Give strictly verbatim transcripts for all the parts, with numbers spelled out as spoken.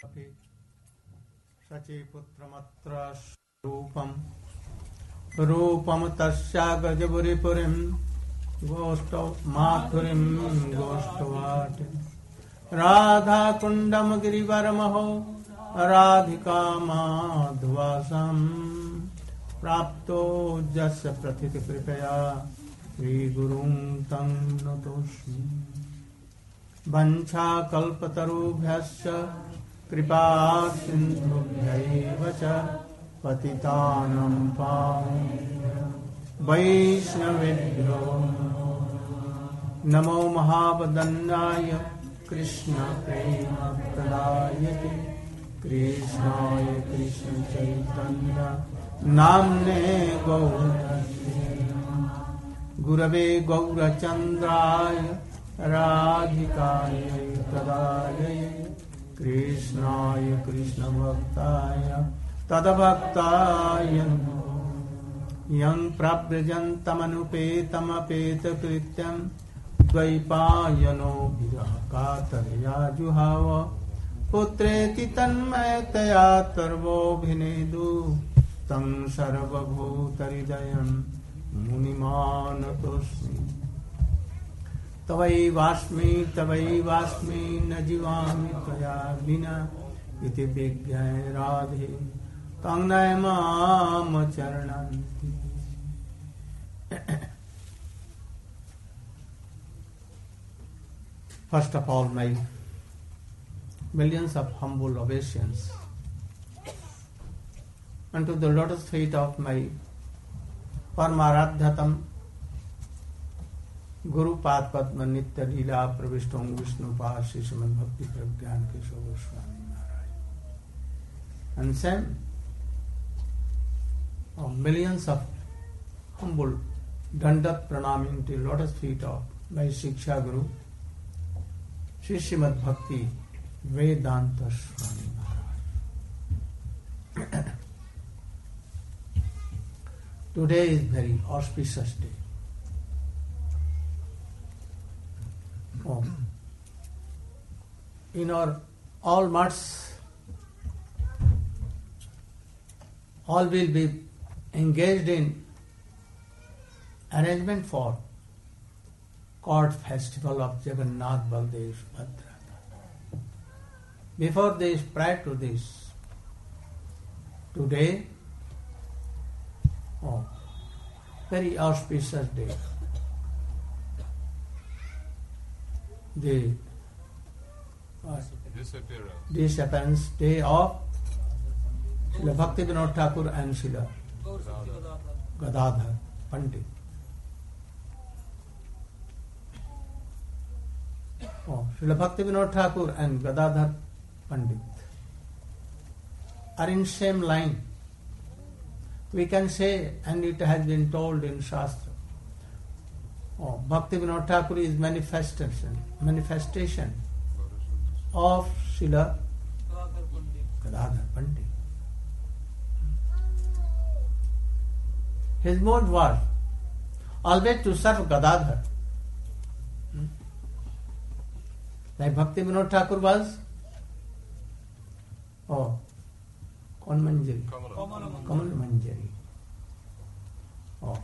शचीपुत्रमत्र रूपम रूपम तस्या गजपुरीपुरीं गोष्ठौ माथुरीं गोष्ठवाट राधा कुंडम गिरिवरमहो राधिका माधवासम प्राप्तो जस्य प्रथित कृपया श्री गुरुं तं नतोऽस्मि वंशा कल्पतरुभ्यश्च कृपा सिन्धुभ्यैव च पतितानं पावनेभ्यो वैष्णवेभ्यो नमो महावदन्याय कृष्ण प्रेम प्रदायते कृष्णाय कृष्ण चैतन्य नाम्ने गौरसे गुरवे गौरचन्द्राय राधिकाय तदालये कृष्णाय कृष्णभक्ताय तद्भक्ताय यं प्रव्रजन्तमनुपेतमपेतकृत्यं द्वैपायनो विरह कातरया जुहाव पुत्रेति तन्मयतया सर्वोऽभिनेदु तं सर्वभूतहृदयं मुनिमानतोऽस्मि तवैवास्मि तवैवास्मि न जीवामि त्वया विना इति विज्ञाय राधे तं नय माम चरणन्ति। First of all, my millions of humble obeisance unto the lotus feet of my Paramaradhyatam Guru Pad Padma Nitya Leela Pravishtam Vishnu Pad Shri Srimad Bhakti Pragyan Keshav Goswami Maharaj. And same of millions of humble Dandat Pranaming to lotus feet of my Shiksha Guru Shri Srimad Bhakti Vedanta Swami Maharaj. Today is very auspicious day. Oh. In our all mats, all will be engaged in arrangement for court festival of Jagannath Baldev Subhadra. Before this, prior to this, today, oh, very auspicious day. The uh, disappearance. disappearance day of Srila Bhakti Vinod Thakur and Srila Gadadhar Pandit. Oh, Srila Bhakti Vinod Thakur and Gadadhar Pandit are in same line. We can say, and it has been told in Shastra, oh, Bhakti Vinod Thakur is manifestation, manifestation of Srila Gadadhar Pandit. His mode was always to serve Gadadhar. Hmm? Like Bhakti Vinod Thakur was, oh, Kaun Manjari? Kamal Manjari. Oh.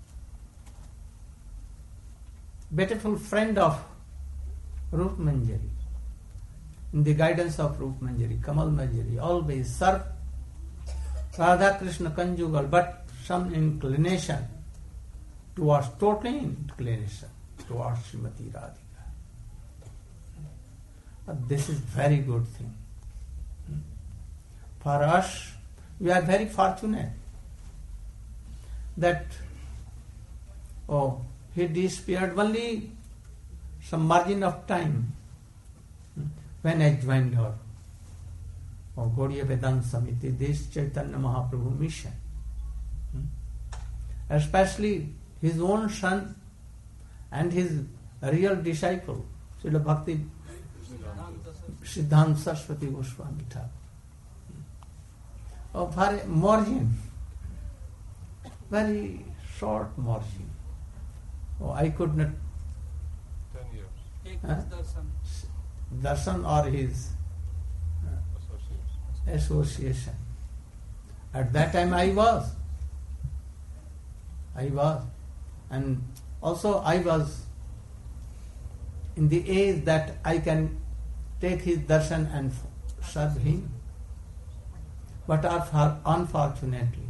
Beautiful friend of Rup Manjari. In the guidance of Rup Manjari, Kamal Manjari, always serve Radha Krishna conjugal, but some inclination towards, total inclination towards Srimati Radhika. But this is very good thing. For us, we are very fortunate that, oh, he disappeared only some margin of time when I joined her. Oh, Gaudiya Vedanta Samiti, this Chaitanya Mahaprabhu mission. Especially his own son and his real disciple, Srila Bhakti Siddhanta Saraswati Goswami Thakur. Oh, for a margin, very short margin. Oh, I could not. Ten years. Huh? Darshan or his uh, association. At that time I was. I was. And also I was in the age that I can take his darshan and serve him. But unfortunately,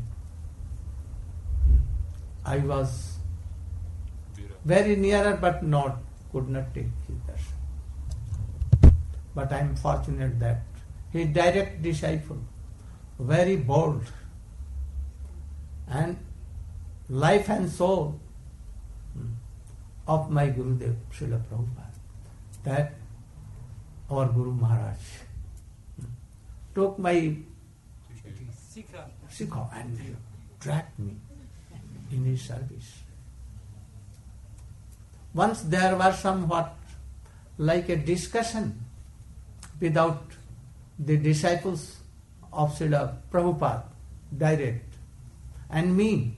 I was very nearer but not, could not take his darshan. But I am fortunate that his direct disciple, very bold, and life and soul of my Gurudev, Srila Prabhupada, that our Guru Maharaj took my Sikha and dragged me in his service. Once there was somewhat like a discussion without the disciples of Srila Prabhupada, direct, and me.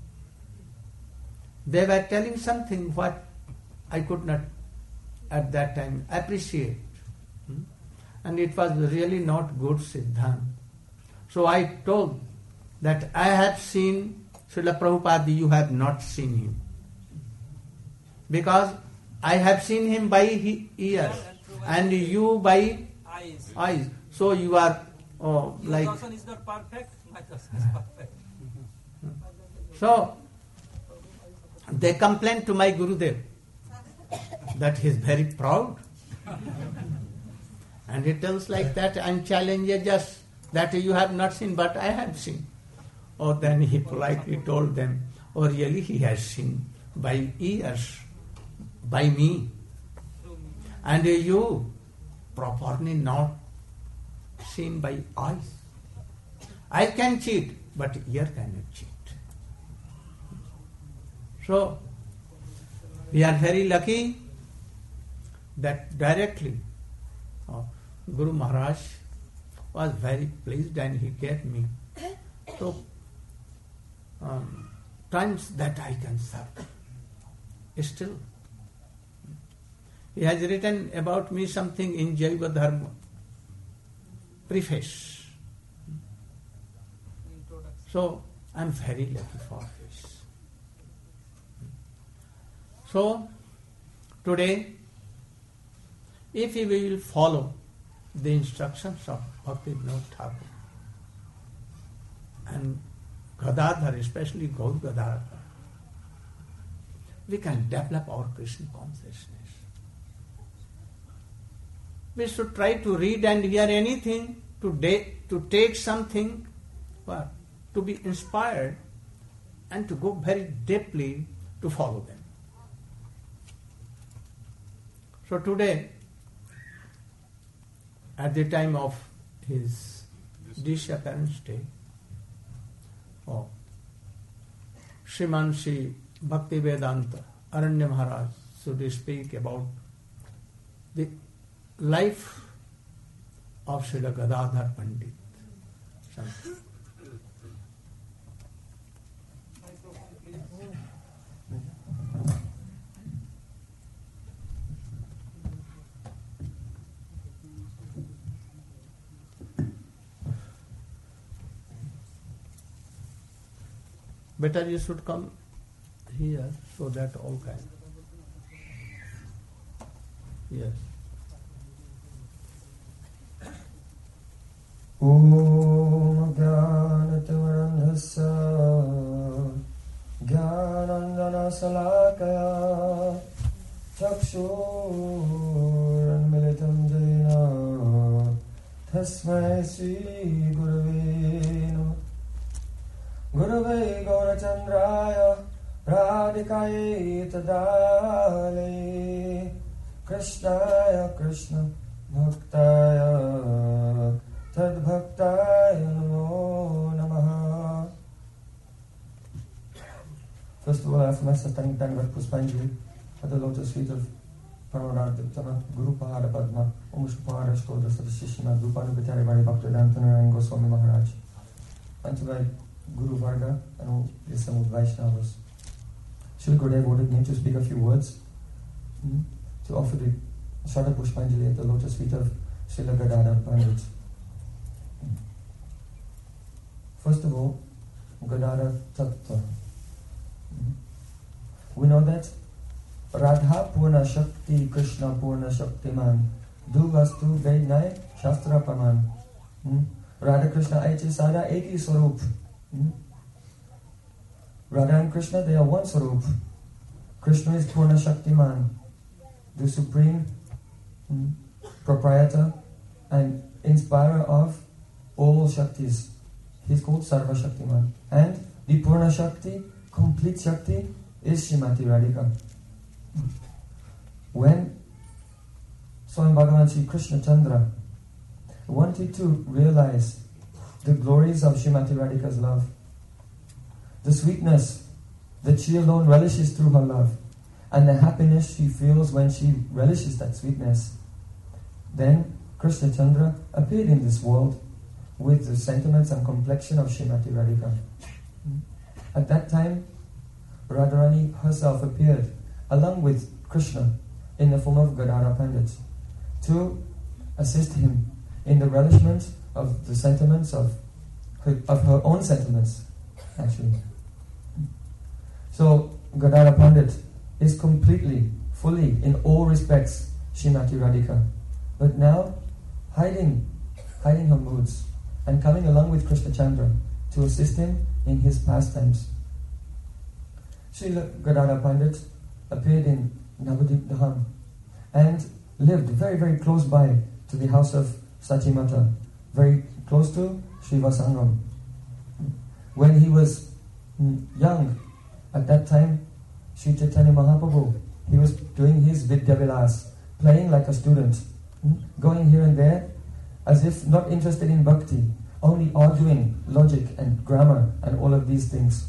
They were telling something what I could not at that time appreciate. Hmm? And it was really not good Siddhant. So I told that I have seen Srila Prabhupada, you have not seen him. Because I have seen him by his ears and you by eyes. eyes. So you are oh, Your like... darshan is not perfect, my darshan is perfect. So, they complained to my Gurudev that he is very proud. And he tells like that, I'm challenging just that you have not seen, but I have seen. Oh, then he politely told them, oh really he has seen by ears, by me. And you properly not seen by eyes. Eye can cheat, but ear cannot cheat. So, we are very lucky that directly uh, Guru Maharaj was very pleased and he gave me so um, times that I can serve. Still, he has written about me something in Jaiva Dharma, preface. So, I am very lucky for this. So, today, if we will follow the instructions of Bhaktivinoda Thakur and Gadadhar, especially Gaur Gadadhar, we can develop our Krishna consciousness. We should try to read and hear anything, to, de- to take something, but to be inspired and to go very deeply to follow them. So today, at the time of his disappearance day, oh, Sriman Sri Bhaktivedanta Aranya Maharaj should speak about the life of Srila Gadadhar Pandit. Something. Better you should come here so that all can. Yes. Om Jnanatimirandhasya Jnanandana Salakaya Chakshurunmilitam Jena Tasmai Sri Gurave Namah Gurave Gaurachandraya Radhikaye Tadale Krishnaya Krishna Bhaktaya Tadbhaktaya Namo Namaha. First of all, I have my satanic Dandavat Puspanjali at the lotus feet of Paramartha Guru Pahara Padma Om Shupahara Shkodra Sadashishima Drupanubhitari Vari Bhaktivedanta and Goswami Maharaj, and to my Guru Varga and all the assembled Vaishnavas. Srila Gurudev ordered me to speak a few words hmm, to offer the Shraddha Pushpanjali at the lotus feet of Srila Gadadhar Pandit. First of all, Gadara Tattva. We know that Radha Purna Shakti, Krishna Purna Shaktiman, Du Vastu Vednai Shastra Paman. Radha Krishna Aichi Sada Eki Swarup. Radha and Krishna, they are one Swarup. Krishna is Purna Shaktiman, the supreme mm, proprietor and inspirer of all Shaktis. He is called Sarva Shaktiman. And the Purna Shakti, complete Shakti, is Srimati Radhika. When Swami Bhagavan Sri Krishna Chandra wanted to realize the glories of Srimati Radhika's love, the sweetness that she alone relishes through her love, and the happiness she feels when she relishes that sweetness, then Krishna Chandra appeared in this world with the sentiments and complexion of Srimati Radhika. At that time, Radharani herself appeared along with Krishna in the form of Gadara Pandit to assist him in the relishment of the sentiments of her, of her own sentiments, actually. So Gadara Pandit is completely, fully, in all respects, Srimati Radhika, but now hiding, hiding her moods and coming along with Krishna Chandra to assist him in his pastimes. Srila Gadara Pandit appeared in Navadip Dham and lived very, very close by to the house of Sachimata, very close to Srivasangam. When he was young, at that time, Sri Chaitanya Mahaprabhu, he was doing his Vidyavilas, playing like a student, going here and there, as if not interested in bhakti, only arguing logic and grammar and all of these things.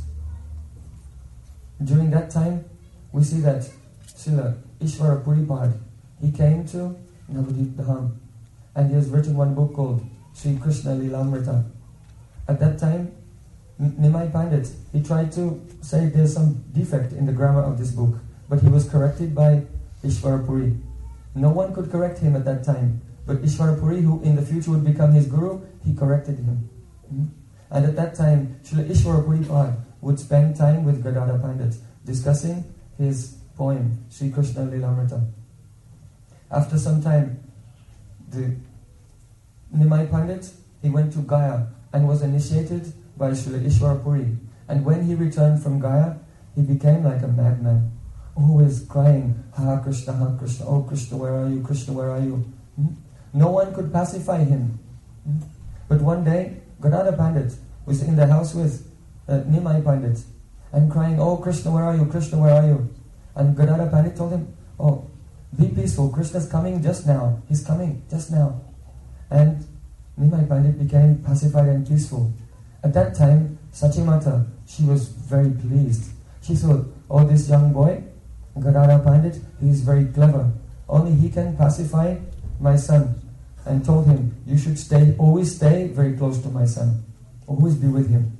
During that time, we see that Srila Ishvara Puripad, he came to Navadip Dham, and he has written one book called Sri Krishna Lilamrita. At that time, Nimai Pandit, he tried to say there's some defect in the grammar of this book, but he was corrected by Ishvara Puri. No one could correct him at that time, but Ishvara Puri, who in the future would become his guru, he corrected him. And at that time, Srila Ishvara Puripad would spend time with Gadara Pandit, discussing his poem, Sri Krishna Lilamrita. After some time, the Nimai Pandit, he went to Gaya and was initiated by Srila Ishvara Puri. And when he returned from Gaya, he became like a madman, always crying, Ha Krishna, Ha Krishna, oh Krishna, where are you, Krishna, where are you? Hmm? No one could pacify him. Hmm? But one day, Gadara Pandit was in the house with uh, Nimai Pandit and crying, oh Krishna, where are you, Krishna, where are you? And Gadara Pandit told him, oh, be peaceful, Krishna's coming just now, he's coming just now. And Nimai Pandit became pacified and peaceful. At that time, Sachimata, she was very pleased. She thought, oh, this young boy, Gadara Pandit, he is very clever. Only he can pacify my son. And told him, you should stay, always stay very close to my son. Always be with him.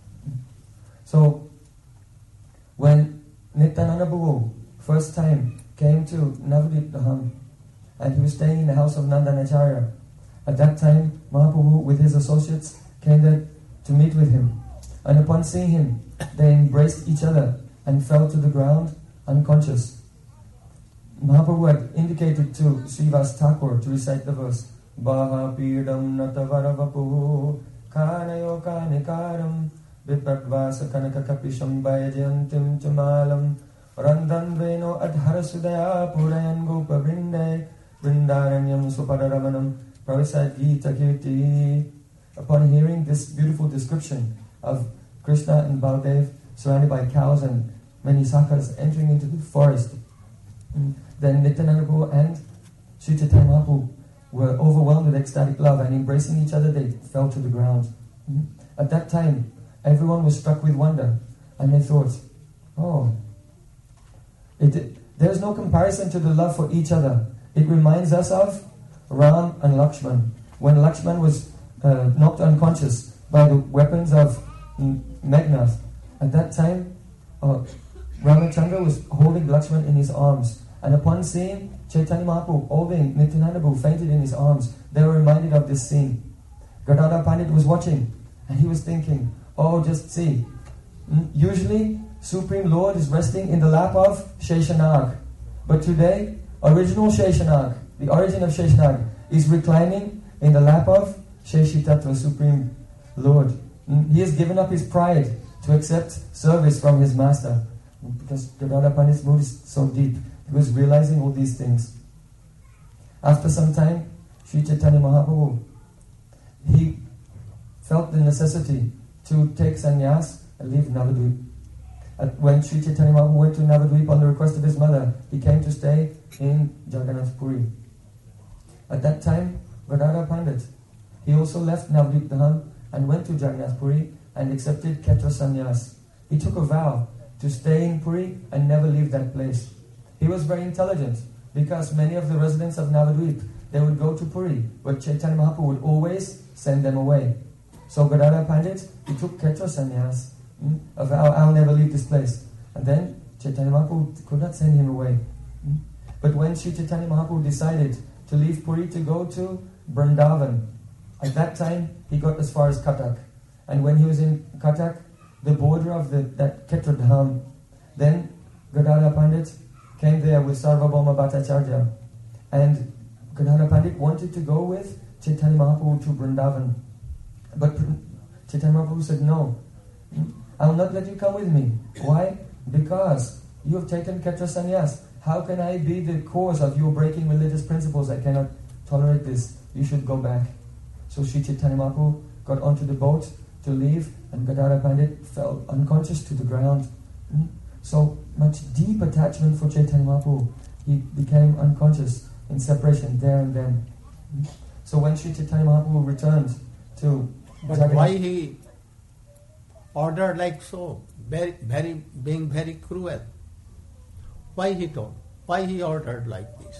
So, when Nityananda Prabhu first time came to Navadip Dham, and he was staying in the house of Nandanacharya, at that time, Mahaprabhu with his associates came there to meet with him. And upon seeing him, they embraced each other and fell to the ground unconscious. Mahaprabhu had indicated to Srivas Thakur to recite the verse, Baha Pidam Natavaravapu Kanayo Kanikaram Vipradvasa Kanaka Kapisham Vajayantim Chamalam Randan Veno Adhara Sudaya Purayan Gopa Vrinde Vrindaranyam Supadaramanam Pravisad Gita Kirti. Upon hearing this beautiful description of Krishna and Baldev surrounded by cows and many sakas entering into the forest, then Nityananda Prabhu and Sri Chaitanya Mahaprabhu were overwhelmed with ecstatic love, and embracing each other they fell to the ground. At that time, everyone was struck with wonder, and they thought, oh, it, there is no comparison to the love for each other. It reminds us of Ram and Lakshman. When Lakshman was uh, knocked unconscious by the weapons of Meghnad, at that time, uh, Ramachandra was holding Lakshman in his arms. And upon seeing Chaitanya Mahaprabhu holding Nityananda Prabhu fainted in his arms, they were reminded of this scene. Gadara Pandit was watching, And he was thinking, oh, just see, mm, usually Supreme Lord is resting in the lap of Sheshanag. But today, original Sheshanag, the origin of Sheshanag, is reclining in the lap of Sheshitattva, Supreme Lord. Mm, he has given up his pride to accept service from his master. Because Gadadhar Pandit's mood is so deep. He was realizing all these things. After some time, Sri Chaitanya Mahaprabhu, he felt the necessity to take sannyas and leave Navadvip. At, when Sri Chaitanya Mahaprabhu went to Navadvip on the request of his mother, he came to stay in Jagannath Puri. At that time, Gadadhar Pandit, he also left Navadvip Dham and went to Jagannath Puri and accepted Ketra sannyas. He took a vow to stay in Puri and never leave that place. He was very intelligent because many of the residents of Navadvip, they would go to Puri, but Chaitanya Mahaprabhu would always send them away. So Gadadhar Pandit, he took Ketra sannyas, mm, a vow, I'll never leave this place. And then Chaitanya Mahaprabhu could not send him away. Mm. But when Sri Chaitanya Mahaprabhu decided to leave Puri to go to Vrindavan, at that time he got as far as Katak. And when he was in Katak, the border of the, that Ketra Dham, then Gadadhar Pandit came there with Sarvabhauma Bhattacharya. And Gadadhar Pandit wanted to go with Chaitanya Mahaprabhu to Vrindavan. But Chaitanya Mahaprabhu said, no, I will not let you come with me. Why? Because you have taken Ketra sannyas. How can I be the cause of your breaking religious principles? I cannot tolerate this. You should go back. So Sri Chaitanya Mahaprabhu got onto the boat to leave, and Gadadhar Pandit fell unconscious to the ground. So much deep attachment for Chaitanya Mahaprabhu. He became unconscious in separation there and then. So when Sri Chaitanya Mahaprabhu returned to But Jagannath, why he ordered like so, very, very, being very cruel? Why he told? Why he ordered like this?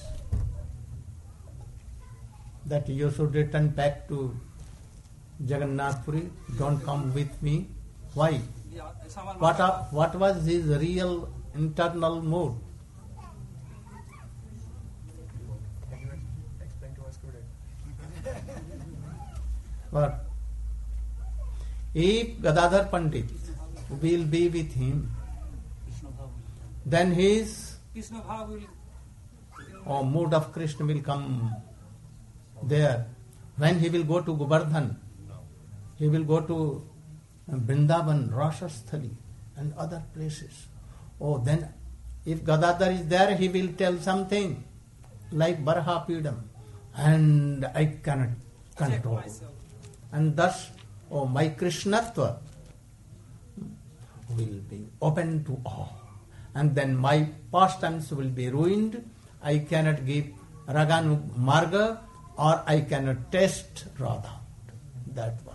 That you should return back to Jagannath Puri, don't come with me. Why? Yeah, someone What, was- up, what was his real internal mood? Can you explain to us, Gurudev? What? If Gadadhar Pandit will be with him, then his Krishna Bhava will oh, mood of Krishna will come there. When he will go to Govardhan, he will go to Vrindavan, Rasasthali and other places. Oh, then if Gadadhar is there, he will tell something like Barha Pidam, and I cannot check control. myself. And thus, oh, my Krishnatva will be open to all. And then my pastimes will be ruined. I cannot give Raganu Marga, or I cannot taste Radha. That was.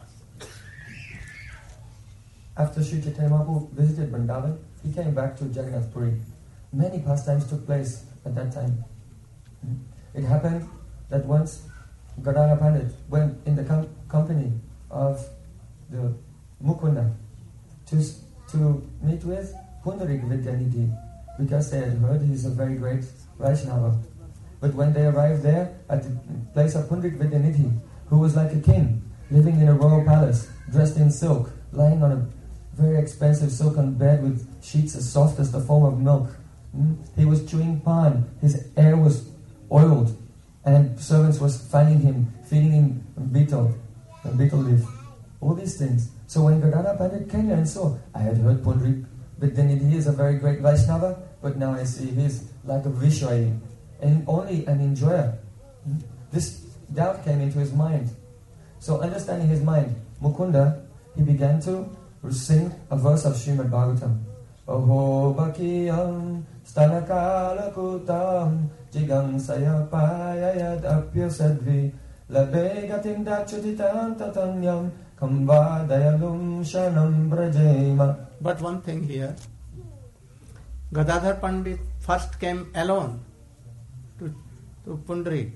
After Sri Chaitanya Mahaprabhu visited Vrindavan, he came back to Jagannath Puri. Many pastimes took place at that time. It happened that once Gadadhar Pandit went in the com- company of the Mukunda to, to meet with Pundarik Vidyanidhi, because they had heard he is a very great Vaishnava. But when they arrived there at the place of Pundarik Vidyanidhi, who was like a king, living in a royal palace, dressed in silk, lying on a very expensive silken bed with sheets as soft as the foam of milk. Mm? He was chewing pan, his hair was oiled, and servants was fanning him, feeding him betel, betel leaf, all these things. So when Gadadhar Pandit came here and saw, I had heard Pundarik Vidyanidhi is a very great Vaishnava, but now I see he's like a Vishwayi, and only an enjoyer. Mm? This doubt came into his mind. So understanding his mind, Mukunda, he began to sing a verse of Srimad Bhagavatam. Oho bakiyam stanakalakutam jigam sayapayayad apyasadvi labegatim dachutitam tatanyam kambadayalum shanam brajema. But one thing here, Gadadhar Pandit first came alone to, to Pundarik.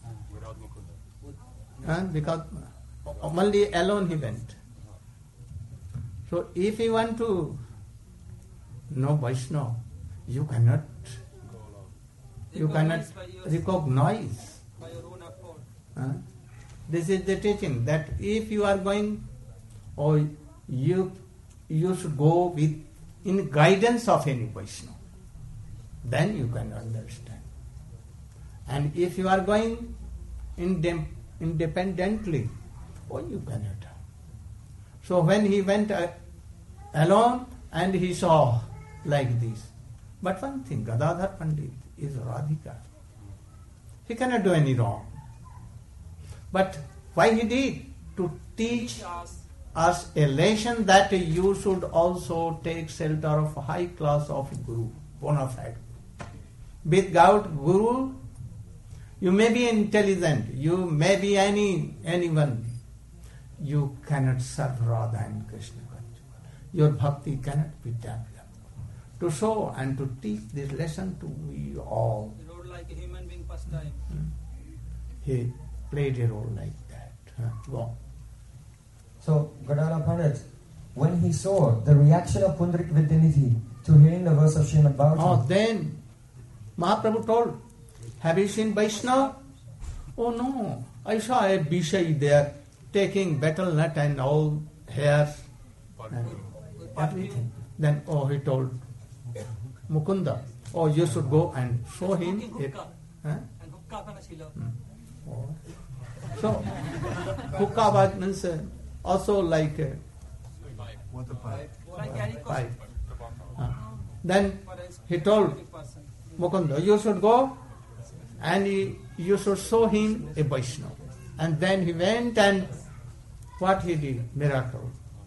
Huh? Because only alone he went. So if you want to know Vaishnava, you cannot, you cannot Recognize by your- recognize. by your own accord. Huh? This is the teaching, that if you are going or you you should go with in guidance of any Vaishnava. Then you can understand. And if you are going indem- independently, oh, you cannot. So when he went uh, alone and he saw like this. But one thing, Gadadhar Pandit is Radhika. He cannot do any wrong. But why he did? To teach us a lesson that you should also take shelter of high class of Guru, bona fide. Without Guru, you may be intelligent, you may be any anyone. You cannot serve Radha and Krishna. Your bhakti cannot be developed. To show and to teach this lesson to we all. He rode like a human being first time. He played a role like that. Huh? Go on. So, Gadadhar Pandit, when he saw the reaction of Pundarik Vidyanidhi to hearing the verse of Srimad Bhagavatam, Oh, then Mahaprabhu told, have you seen Vaishnava? Oh no, I saw a Bishai there taking betel nut and all hairs and everything. Then, oh, he told Mukunda, oh, you should go and show him. It. Huh? And hukka kana chilo. Oh. So, hookah means uh, also like a Like carry pipe. Uh, then he told Mukunda, you should go and he, you should show him a Vaishnava. And then he went and what he did? Miracle.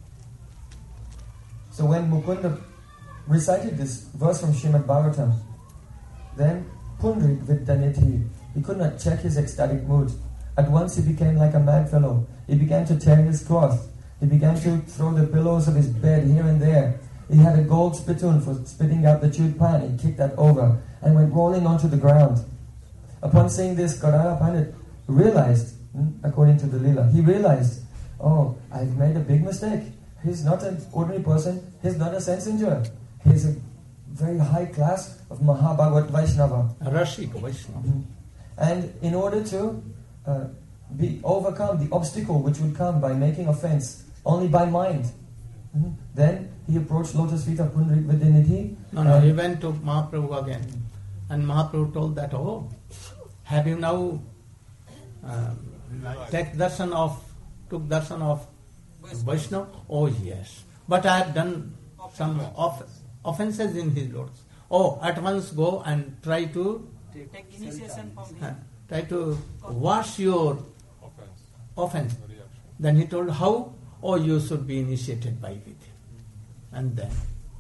So when Mukunda recited this verse from Srimad Bhagavatam, then Pundarik Vidyanidhi, he could not check his ecstatic mood. At once he became like a mad fellow. He began to tear his cloth. He began to throw the pillows of his bed here and there. He had a gold spittoon for spitting out the chewed pan. He kicked that over and went rolling onto the ground. Upon seeing this, Gadadhar Pandit realized, according to the Leela, he realized, oh, I've made a big mistake. He's not an ordinary person. He's not a sense enjoyer. He's a very high class of Mahabhagavat Vaishnava. Rashik Vaishnava. And in order to uh, be overcome the obstacle which would come by making offense only by mind, mm-hmm. then he approached lotus feet of Pundarik Vidyanidhi. No, no, he went to Mahaprabhu again. And Mahaprabhu told that, oh, have you now um, take darshan of, took darshan of Vaishnava? Oh, yes. But I have done some off, offenses in his lords. Oh, at once go and try to Take initiation from uh, him. try to wash your offense. Then he told how? Oh, you should be initiated by with him. And then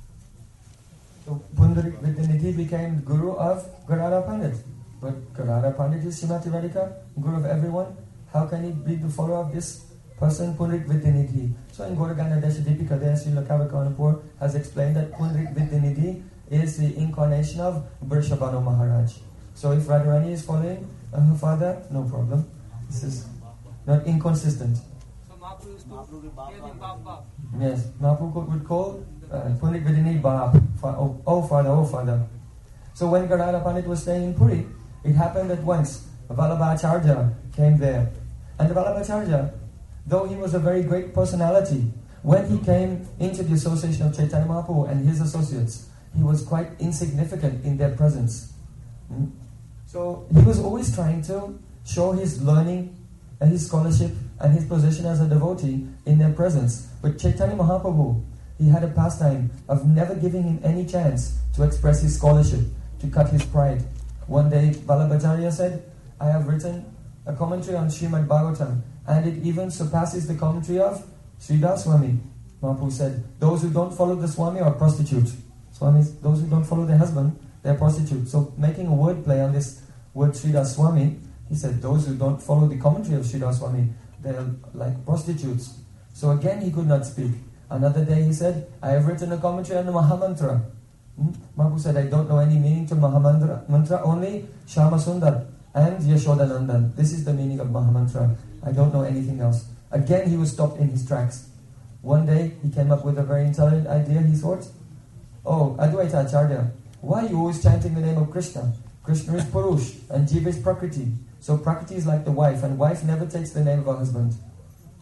So Pundarik Vidyanidhi became Guru of Gadadhar Pandit. But Gadadhar Pandit is Srimati Radhika, Guru of everyone. How can he be the follower of this person, Pundarik Vidyanidhi? So in Gauragana Deshadipika, there Srila Kavakanapur has explained that Pundarik Vidyanidhi is the incarnation of Vrishabhanu Maharaj. So if Radharani is following uh, her father, no problem. This is not inconsistent. So Mahaprabhu used to call him Bab Bab. Yes, Mahaprabhu would call uh, Pundarik Vidyanidhi Bab, oh, oh father, oh father. So when Gadadhar Pandit was staying in Puri, it happened that once Vallabhacharya came there. And Vallabhacharya, though he was a very great personality, when he came into the association of Chaitanya Mahaprabhu and his associates, he was quite insignificant in their presence. Hmm? So he was always trying to show his learning and his scholarship and his position as a devotee in their presence. But Chaitanya Mahaprabhu, he had a pastime of never giving him any chance to express his scholarship, to cut his pride. One day Vallabhacharya said, I have written a commentary on Srimad Bhagavatam, and it even surpasses the commentary of Sridhar Swami. Mahaprabhu said, those who don't follow the Swami are prostitutes. Swamis, those who don't follow their husband, they're prostitutes. So making a word play on this word Sridhar Swami, he said, those who don't follow the commentary of Sridhar Swami, they're like prostitutes. So again he could not speak. Another day he said, I have written a commentary on the Mahamantra. Hmm? Mahaprabhu said, I don't know any meaning to Mahamantra, mantra, only Shama Sundar and Yashodanandan. This is the meaning of Mahamantra. I don't know anything else. Again he was stopped in his tracks. One day he came up with a very intelligent idea. He thought, oh, Advaita Acharya, why are you always chanting the name of Krishna? Krishna is Purush and Jiva is Prakriti. So Prakriti is like the wife, and wife never takes the name of her husband. Hmm?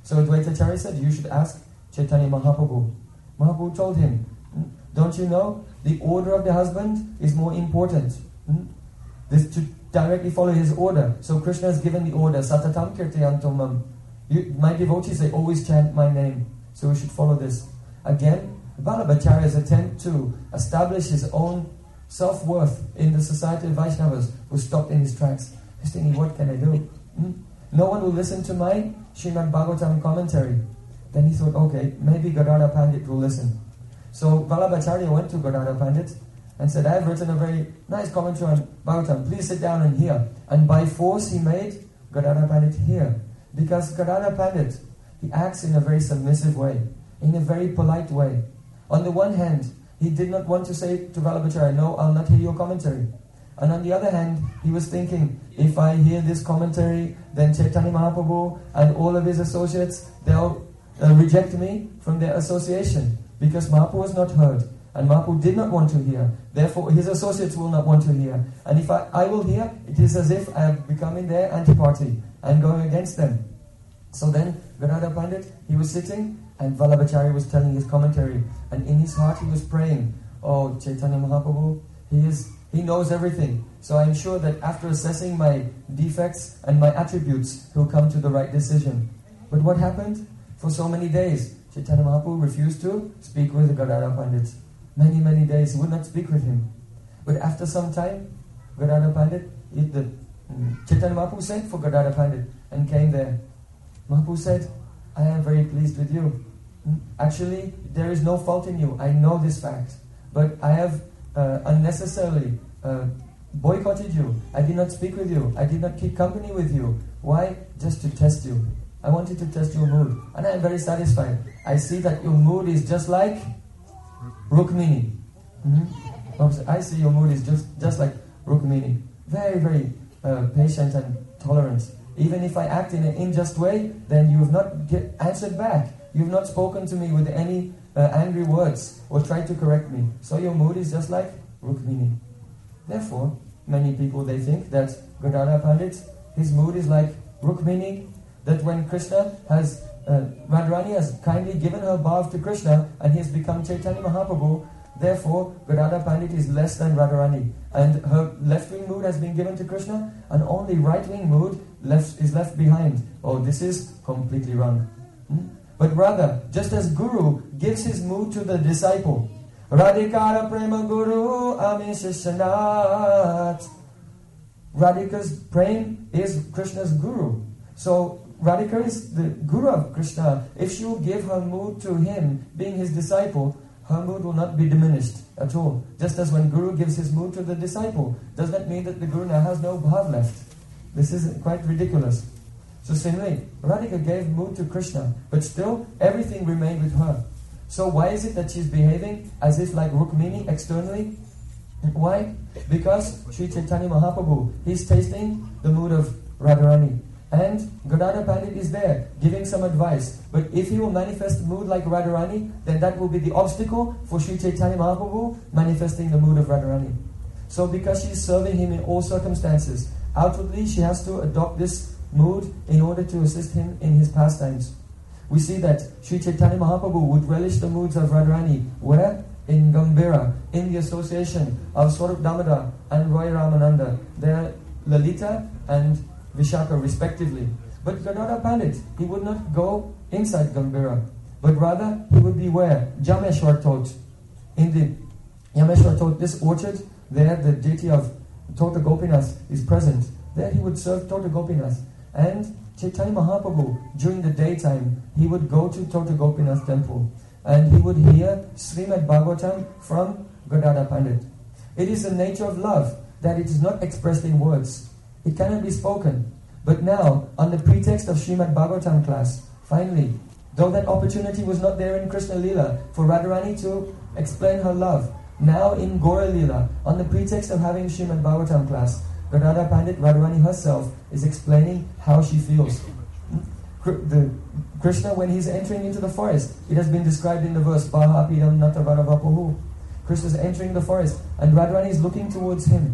So Advaitacharya said, you should ask Chaitanya Mahaprabhu. Mahaprabhu told him, don't you know, the order of the husband is more important. Hmm? This to directly follow his order. So Krishna has given the order, Satatam Kirtayantam Mam. You, my devotees, they always chant my name. So we should follow this. Again, Vallabhacharya's attempt to establish his own self-worth in the society of Vaishnavas was stopped in his tracks. He's thinking, what can I do? Hmm? No one will listen to my Srimad Bhagavatam commentary. Then he thought, okay, maybe Gadadhar Pandit will listen. So Vallabhacharya went to Gadadhar Pandit and said, I have written a very nice commentary on Bhagavatam. Please sit down and hear. And by force he made Gadadhar Pandit hear. Because Gadadhar Pandit, he acts in a very submissive way, in a very polite way. On the one hand, he did not want to say to Vallabhacharya, no, I'll not hear your commentary. And on the other hand, he was thinking, if I hear this commentary, then Chaitanya Mahaprabhu and all of his associates, they'll uh, reject me from their association. Because Mahaprabhu was not heard. And Mahaprabhu did not want to hear. Therefore, his associates will not want to hear. And if I, I will hear, it is as if I am becoming their anti-party and going against them. So then, Gadadhar Pandit, he was sitting and Vallabhacharya was telling his commentary. And in his heart he was praying, oh, Chaitanya Mahaprabhu, he is, he knows everything. So I am sure that after assessing my defects and my attributes, he'll come to the right decision. But what happened? For so many days, Chaitanya Mahaprabhu refused to speak with Gadadhar Pandit. Many, many days he would not speak with him. But after some time, Gadadhar Pandit, it, the, um, Chaitanya Mahaprabhu sent for Gadadhar Pandit and came there. Mahaprabhu said, I am very pleased with you. Actually, there is no fault in you. I know this fact. But I have uh, unnecessarily uh, boycotted you. I did not speak with you. I did not keep company with you. Why? Just to test you. I wanted to test your mood. And I am very satisfied. I see that your mood is just like Rukmini. Mm-hmm. I see your mood is just, just like Rukmini. Very, very uh, patient and tolerant. Even if I act in an unjust way, then you have not get answered back. You have not spoken to me with any uh, angry words or tried to correct me. So your mood is just like Rukmini. Therefore, many people, they think that Gadadhar Pandit, his mood is like Rukmini, that when Krishna has, uh, Radharani has kindly given her bath to Krishna and he has become Chaitanya Mahaprabhu, therefore Gadadhar Pandit is less than Radharani. And her left-wing mood has been given to Krishna and only right-wing mood left is left behind. Oh, this is completely wrong. Hmm? But rather, just as Guru gives his mood to the disciple, Radhikara Prema Guru Ami Shishanat. Radhika's prem is Krishna's Guru. So Radhika is the Guru of Krishna. If she will give her mood to him, being his disciple, her mood will not be diminished at all. Just as when Guru gives his mood to the disciple, does that mean that the Guru now has no bhav left? This is quite ridiculous. So similarly, Radhika gave mood to Krishna, but still everything remained with her. So why is it that she's behaving as if like Rukmini externally? Why? Because Sri Chaitanya Mahaprabhu, he's tasting the mood of Radharani. And Gadadhar Pandit is there, giving some advice. But if he will manifest mood like Radharani, then that will be the obstacle for Sri Chaitanya Mahaprabhu manifesting the mood of Radharani. So because she is serving him in all circumstances, outwardly she has to adopt this mood in order to assist him in his pastimes. We see that Sri Chaitanya Mahaprabhu would relish the moods of Radharani. Where? In Gambhira, in the association of Swarup Damodar and Roy Ramananda. They are Lalita and Vishaka respectively. But Gadadhar Pandit, he would not go inside Gambhira, but rather he would be where? Jameshwar Tot. In the Jameshwar Tot, this orchard, there the deity of Tota Gopinath is present. There he would serve Tota Gopinath. And Chaitanya Mahaprabhu, during the daytime, he would go to Tota Gopinath temple and he would hear Srimad Bhagavatam from Gadadhar Pandit. It is the nature of love that it is not expressed in words. It cannot be spoken. But now, on the pretext of Srimad Bhagavatam class, finally, though that opportunity was not there in Krishna Lila for Radharani to explain her love, now in Gora Lila, on the pretext of having Srimad Bhagavatam class, Gadadhar Pandit, Radharani herself, is explaining how she feels. The Krishna, when he's entering into the forest, it has been described in the verse, Baha apidam natavaravapuhu. Krishna is entering the forest, and Radharani is looking towards him.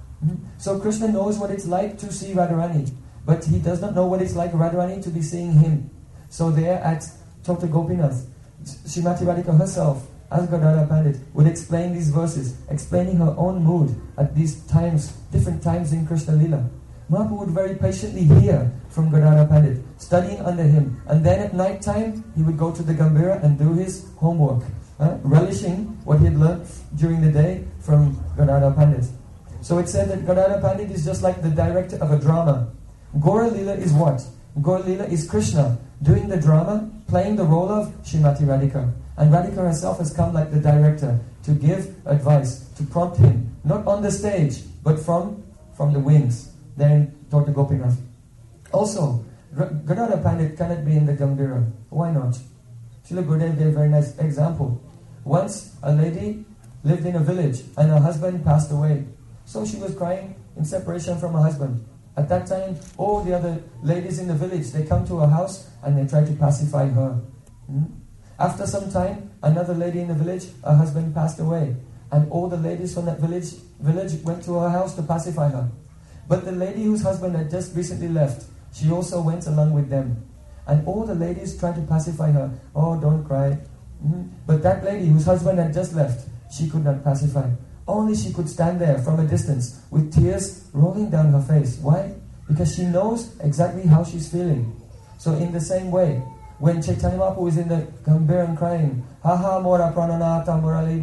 So Krishna knows what it's like to see Radharani, but he does not know what it's like Radharani to be seeing him. So there at Doctor Gopinath, Srimati Radhika herself, as Gadadhar Pandit, would explain these verses, explaining her own mood at these times, different times in Krishna Lila. Mahaprabhu would very patiently hear from Gadadhar Pandit, studying under him, and then at night time he would go to the Gambhira and do his homework, uh, relishing what he had learnt during the day from Gadadhar Pandit. So it said that Gadadhar Pandit is just like the director of a drama. Gaura Lila is what? Gaura Lila is Krishna doing the drama, playing the role of Srimati Radhika. And Radhika herself has come like the director to give advice, to prompt him, not on the stage, but from, from the wings. Then Doctor Gopinath. Also, Gadadhar Pandit cannot be in the Gambhira. Why not? Srila Gurudev gave a very nice example. Once a lady lived in a village and her husband passed away. So she was crying in separation from her husband. At that time, all the other ladies in the village, they come to her house and they try to pacify her. Hmm? After some time, another lady in the village, her husband passed away. And all the ladies from that village, village went to her house to pacify her. But the lady whose husband had just recently left, she also went along with them. And all the ladies tried to pacify her. Oh, don't cry. Mm-hmm. But that lady whose husband had just left, she could not pacify. Only she could stand there from a distance with tears rolling down her face. Why? Because she knows exactly how she's feeling. So in the same way, when Chaitanya Mahaprabhu is in the Gambhira and crying, Ha ha mora prananata murali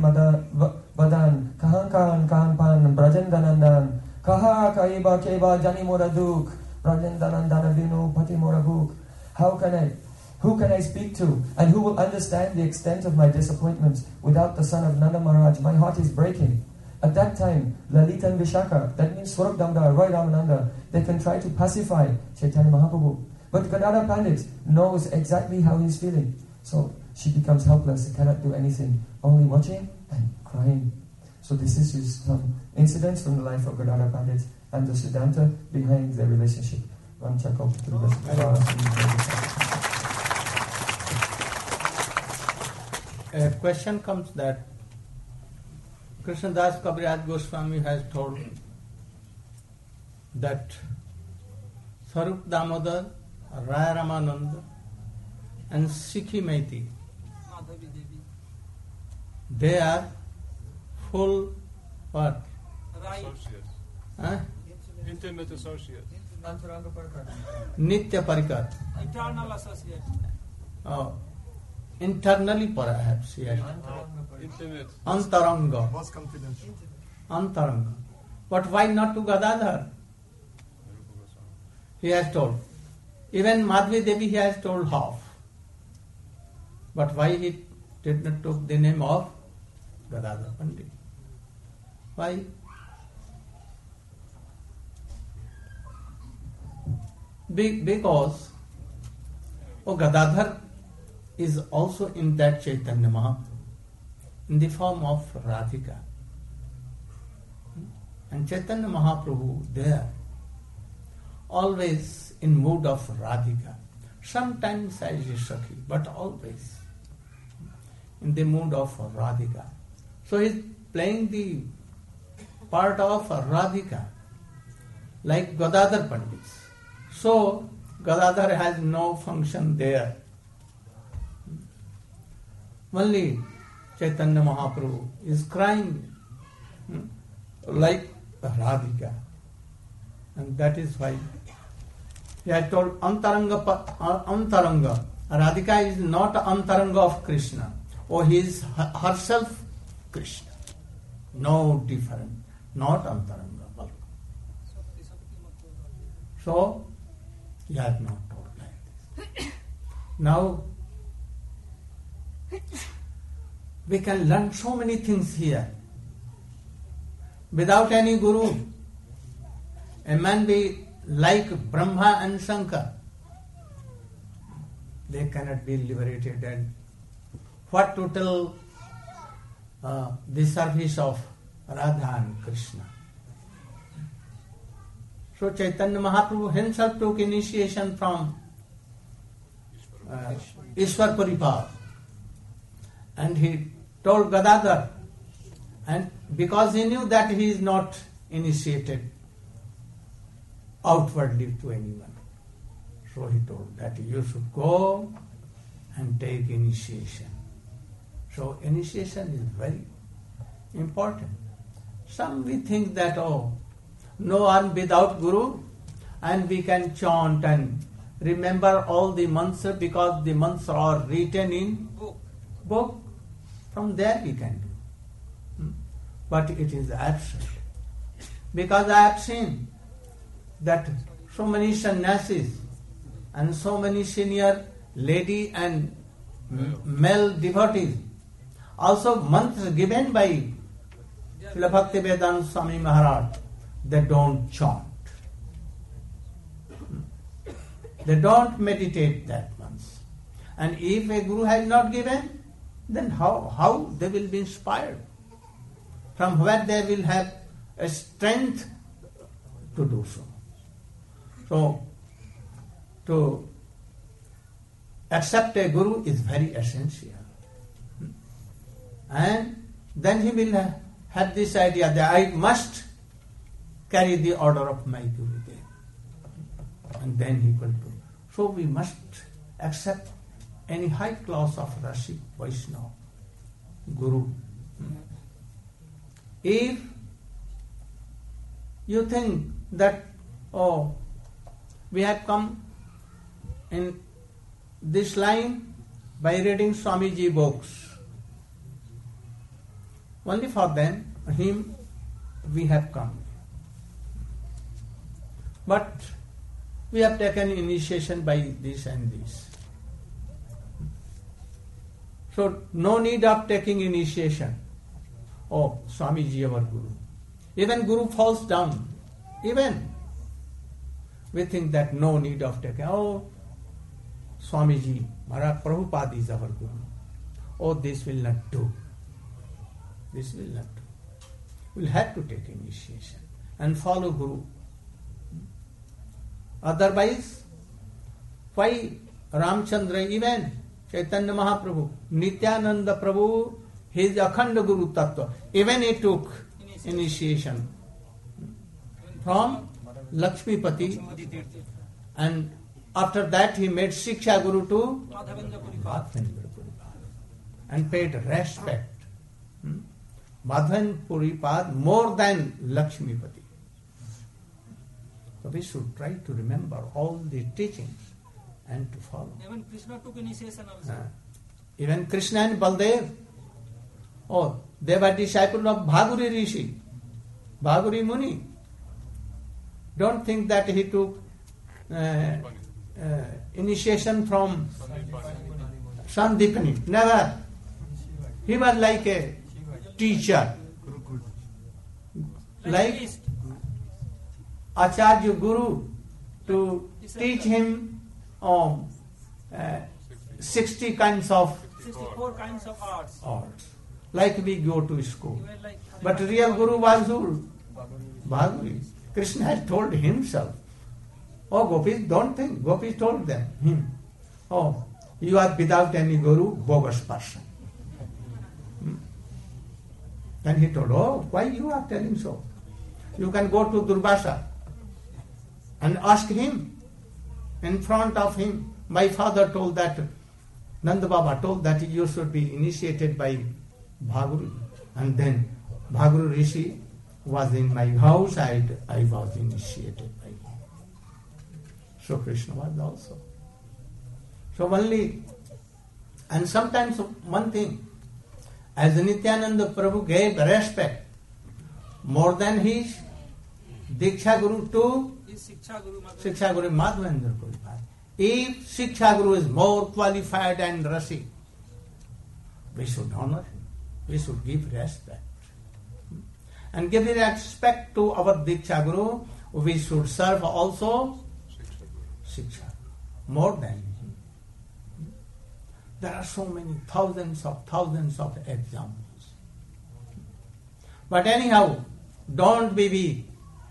badan, kahan kahan kahan pan, brajandanandan, kaha kaiba keba jani mora duk, brajandanandana vinu pati mora buk. How can I, who can I speak to? And who will understand the extent of my disappointment? Without the son of Nanda Maharaj, my heart is breaking. At that time, Lalita and Vishaka, that means Swarup Damdar, Roy Ramananda, they can try to pacify Chaitanya Mahaprabhu. But Gadadhar Pandit knows exactly how he's feeling. So she becomes helpless and cannot do anything, only watching and crying. So this is some incidents from the life of Gadadhar Pandit and the Siddhanta behind their relationship. A question comes that Krishnadas Kaviraj Goswami has told that Swarup Damodar, Raya Ramananda and Sikhi Maiti, they are full what? Associates. Huh? Intimate associates. Nitya Parikat. Eternal associates. Oh, internally perhaps, yes. Intimate. Antaranga. Was confidential. Antaranga. But why not to Gadadhar? He has told. Even Madhvi Devi he has told half. But why he did not took the name of Gadadhar Pandit? Why? Be- because oh, Gadadhar is also in that Chaitanya Mahaprabhu, in the form of Radhika. And Chaitanya Mahaprabhu there, always in mood of Radhika. Sometimes as a Sakhi, but always in the mood of Radhika. So he is playing the part of Radhika, like Gadadhar Pandit. So Gadadhar has no function there. Only Chaitanya Mahaprabhu is crying hmm, like Radhika. And that is why he has told Antaranga, uh, Antaranga. Radhika is not Antaranga of Krishna. Oh, he is herself Krishna. No different. Not Antaranga. So, he has not told like this. Now, we can learn so many things here. Without any guru, a man be like Brahma and Shankar. They cannot be liberated. And what to tell uh, the service of Radha and Krishna? So Chaitanya Mahaprabhu himself took initiation from uh, Ishwar Paripar. And he told Gadadhar, and because he knew that he is not initiated outwardly to anyone. So he told that you should go and take initiation. So initiation is very important. Some we think that, oh, no one without Guru, and we can chant and remember all the mantras because the mantras are written in Book. book. From there we can do. Hmm? But it is absent. Because I have seen that so many sannyasis and so many senior lady and m- male devotees, also mantras given by Srila Bhaktivedanta Swami Maharaj, they don't chant. They don't meditate that once. And if a guru has not given, then how, how they will be inspired? From where they will have a strength to do so. So, to accept a guru is very essential. And then he will have this idea that I must carry the order of my Gurudev. And then he will do. So we must accept any high class of Rasik Vaishnava, Guru. If you think that, oh, we have come in this line by reading Swamiji books, only for them, him, we have come. But we have taken initiation by this and this. So no need of taking initiation. Oh, Swamiji our Guru. Even Guru falls down. Even we think that no need of taking. Oh, Swamiji, Maharaj Prabhupada is our Guru. Oh, this will not do. This will not do. We'll have to take initiation and follow Guru. Otherwise, why Ramchandra, even Chaitanya Mahaprabhu, Nityananda Prabhu, his Akhanda Guru Tattva, even he took initiation from Lakshmipati, and after that he made Shiksha Guru to Madhavendra Puripad and paid respect. Hmm? Madhavendra Puripad more than Lakshmipati. So we should try to remember all the teachings and to follow. Even Krishna took initiation also. Uh, even Krishna and Baldev, oh, they were disciples of Bhaguri Rishi, Bhaguri Muni. Don't think that he took uh, uh, initiation from Sandipani. Never. He was like a teacher, like Acharya Guru, to teach him um, uh, sixty kinds of sixty-four kinds of arts. arts. Like we go to school. Even like But real Guru was who? Bhagavati. Krishna had told himself. Oh, Gopis, don't think. Gopis told them, him. Oh, you are without any Guru, bogus person. Hmm. Then he told, oh, why you are telling so? You can go to Durvasa and ask him. In front of him, my father told that, Nanda Baba told that you should be initiated by Bhaguru. And then Bhaguru Rishi was in my house, I, I was initiated by him. So Krishna was also. So only, and sometimes one thing, as Nityananda Prabhu gave respect more than his Diksha Guru to is Shiksha Guru Madhavendra. Shiksha Guru Madhavendra Puripad. If Shiksha Guru is more qualified and rasi, we should honor him. We should give respect. And giving respect to our Diksha Guru, we should serve also Shiksha more than him. There are so many thousands of thousands of examples. But anyhow, don't be weak.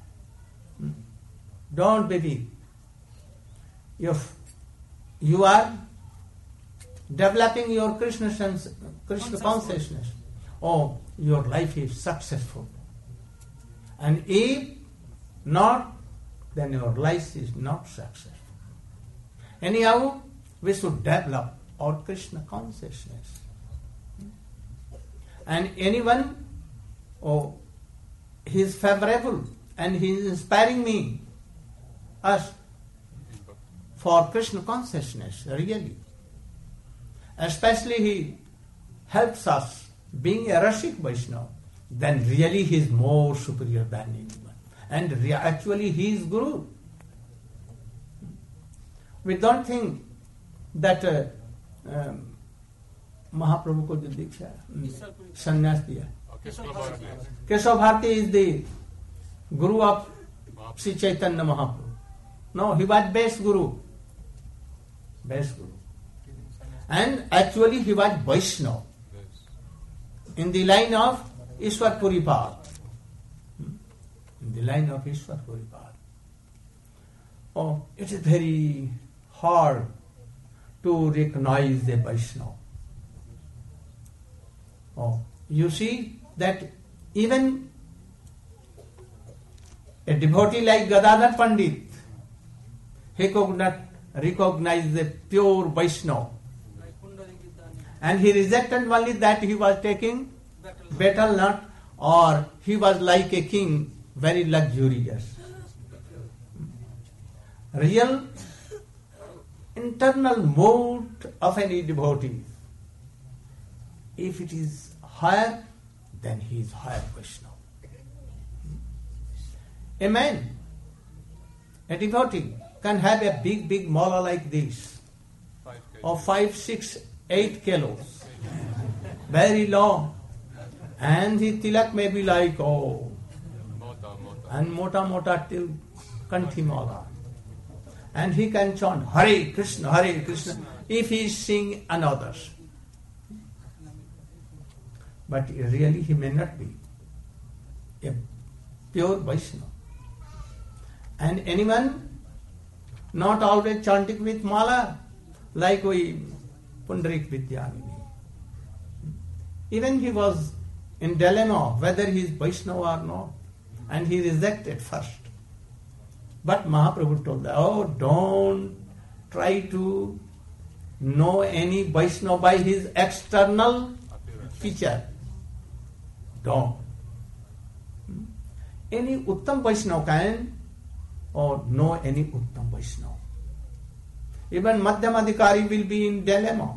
Don't be weak. If you are developing your Krishna sense, Krishna consciousness, oh, your life is successful. And if not, then your life is not successful. Anyhow, we should develop our Krishna consciousness. And anyone, oh, he is favorable and he is inspiring me, us, for Krishna consciousness, really. Especially he helps us being a Rashik Vaishnava, then really he is more superior than anyone. And re- actually he is Guru. We don't think that uh, um, Mahaprabhu ko jo diksha sannyas diya. Keshav Bharati is the Guru of Sri Chaitanya Mahaprabhu. No, he was best Guru. Best Guru. And actually he was Vaishnava. In the line of Ishwar Puripal. In the line of Ishwar Puripal. Oh, it is very hard to recognize a Vaishnava. Oh, you see that even a devotee like Gadadhar Pandit, he could not recognize a pure Vaishnava. And he rejected only that he was taking betel nut, or he was like a king, very luxurious. Real internal mood of any devotee, if it is higher, then he is higher Vaishnava. A man, a devotee, can have a big, big mala like this, of five, six, eight kilos, very long, and his tilak may be like, oh, and mota mota till kanthi mala. And he can chant Hare Krishna, Hare Krishna, if he is seeing another's. But really he may not be a pure Vaishnava. And anyone not always chanting with mala, like we Pundarik Vidyamini. Even he was in dilemma whether he is Vaishnava or not, and he rejected first. But Mahaprabhu told that, oh, don't try to know any Vaishnava by his external feature. Don't. Any Uttam Vaishnava can or know any Uttam Vaishnava. Even Madhyamadhikari will be in dilemma.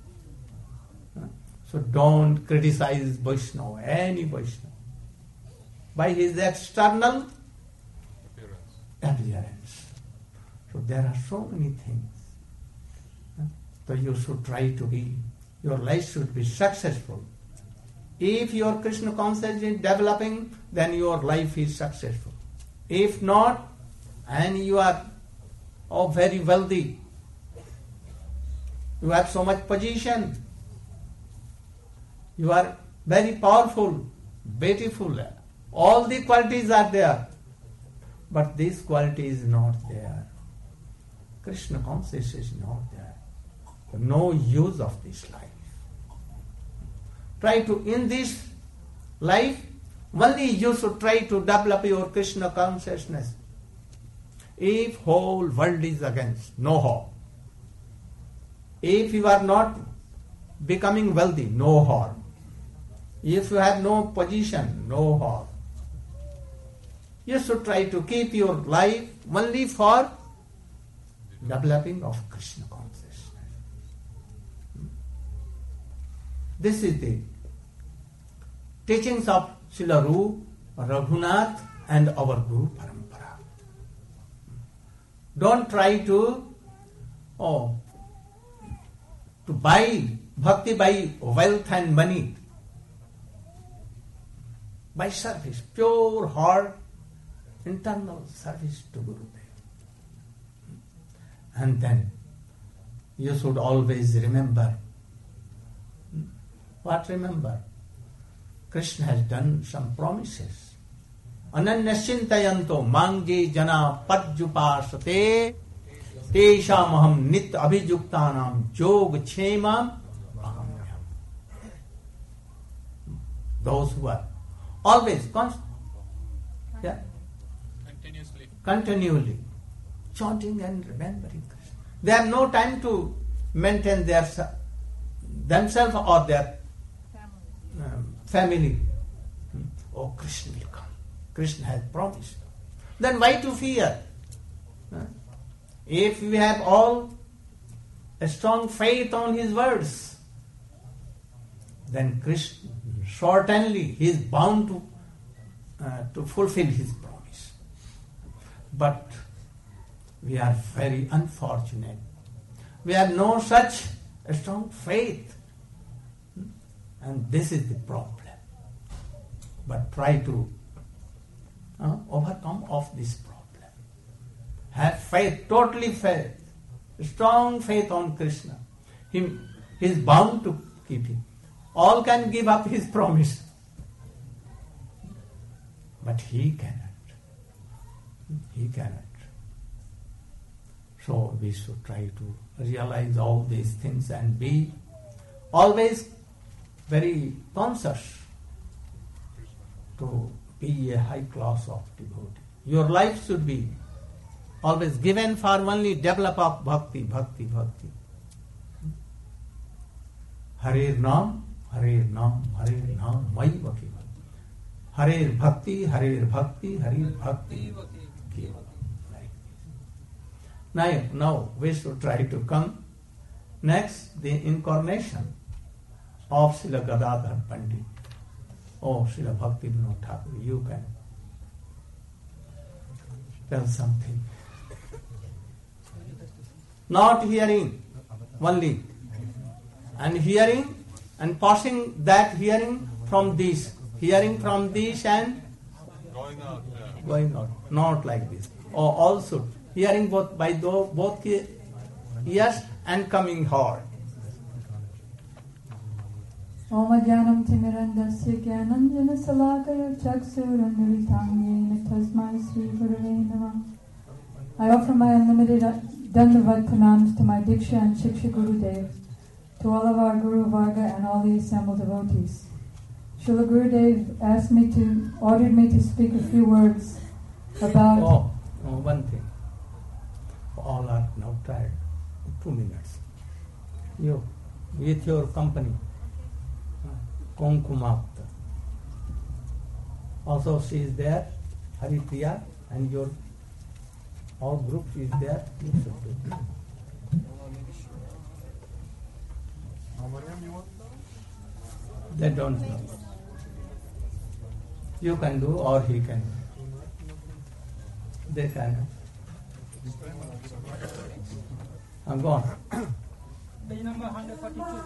So don't criticize Vaishnava, any Vaishnava, by his external appearance. So there are so many things. So you should try to be, your life should be successful. If your Krishna consciousness is developing, then your life is successful. If not, and you are oh, very wealthy, you have so much position, you are very powerful, beautiful, all the qualities are there, but this quality is not there. Krishna consciousness is not there. No use of this life. Try to, in this life, only you should try to develop your Krishna consciousness. If whole world is against, no harm. If you are not becoming wealthy, no harm. If you have no position, no harm. You should try to keep your life only for developing of Krishna consciousness. This is the teachings of Srila Rupa, Raghunath and our Guru Parampara. Don't try to oh, to buy bhakti by wealth and money, by service, pure heart, internal service to Gurudev. And then you should always remember. What remember? Krishna has done some promises. Ananyashintayanto mangye jana padjupasate teshamaham nit abhijuktanam jog chemam ahamyam. Those who are always const- yeah? Continuously. continually chanting and remembering Krishna. They have no time to maintain their themselves or their um, family. Oh, Krishna will come. Krishna has promised. Then why to fear? If we have all a strong faith on his words, then Krishna certainly he is bound to uh, to fulfill his promise. But we are very unfortunate. We have no such a strong faith, and this is the problem. But try to uh, overcome of this problem. Have faith, totally faith, strong faith on Krishna. He, he is bound to keep it. All can give up his promise, but he cannot. He cannot. So we should try to realize all these things and be always very conscious to be a high class of devotee. Your life should be always given for only develop of bhakti, bhakti, bhakti. Harer Nam, Harer Nam, Harer Nam, Mai Bhakti. Harer Bhakti, Harer Bhakti, Harer Bhakti. Now, now we should try to come next the incarnation of Srila Gadadhar Pandit. Oh, Srila Bhakti Vinod Thakur, you can tell something. Not hearing only, and hearing and passing that hearing from this, hearing from this and Going out. Yeah. going out, not like this. Or also hearing both by the, both ears and coming hard. Om Ajnanam Timirandasya Jnananjana Salakaya Chaksurannuritam Yena Tasmai Sri Gurave Namah. I offer my unlimited Dandavat Pranams to my Diksha and Shiksha Gurudev, to all of our Guru Varga and all the assembled devotees. Srila Gurudev asked me to, ordered me to speak a few words about... Oh, oh, one thing. All are now tired. Two minutes. You, with your company, Konkumapta. Also she is there, Haripriya, and your all group is there. You should do. They don't know. You can do or he can do. They can. I'm gone. Page number one forty-two.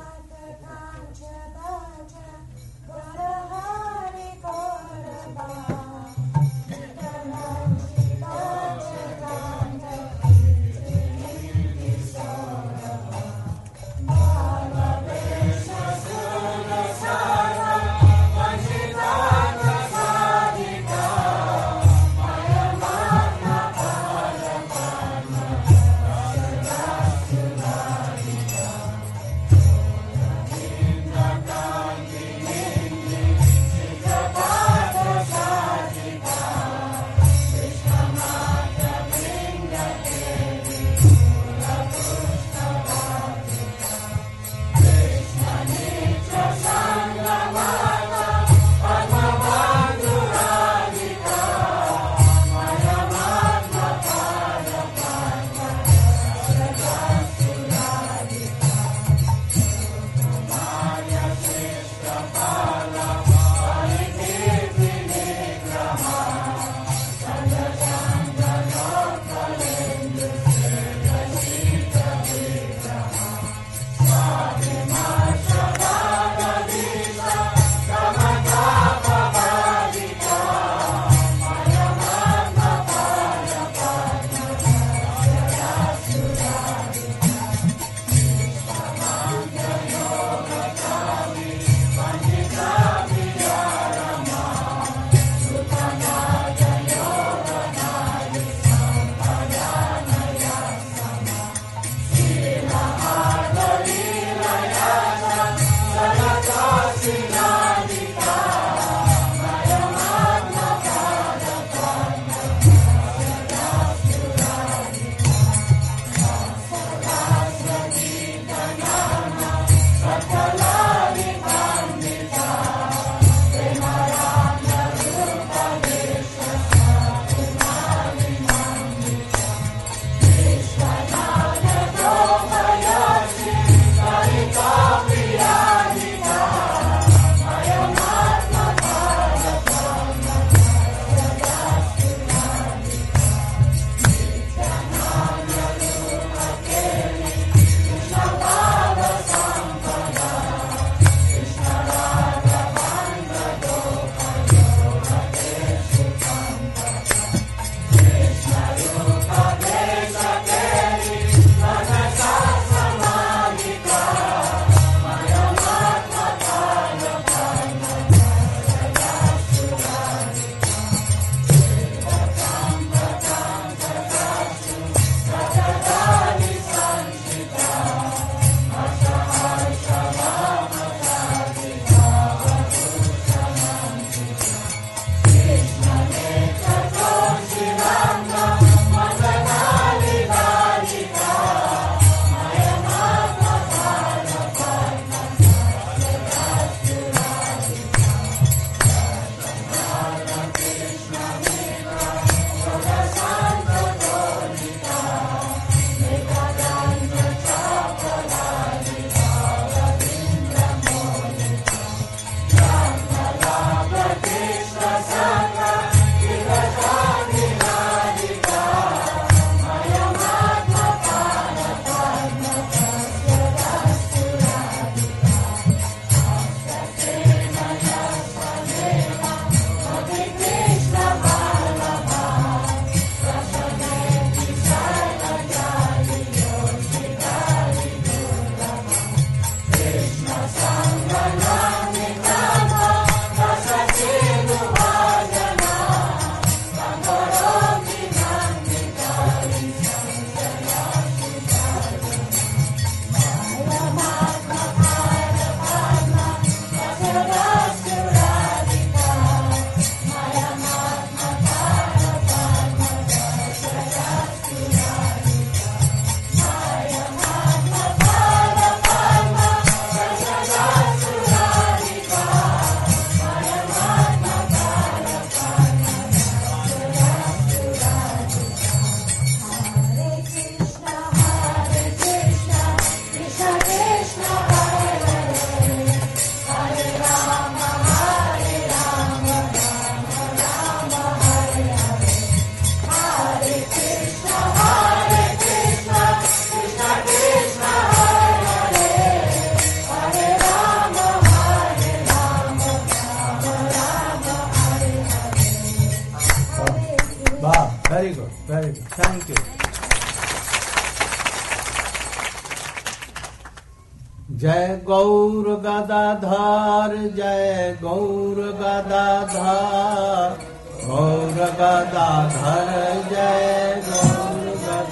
जय गौर गदाधर जय गौर गदाधर गौर गदाधर जय गौर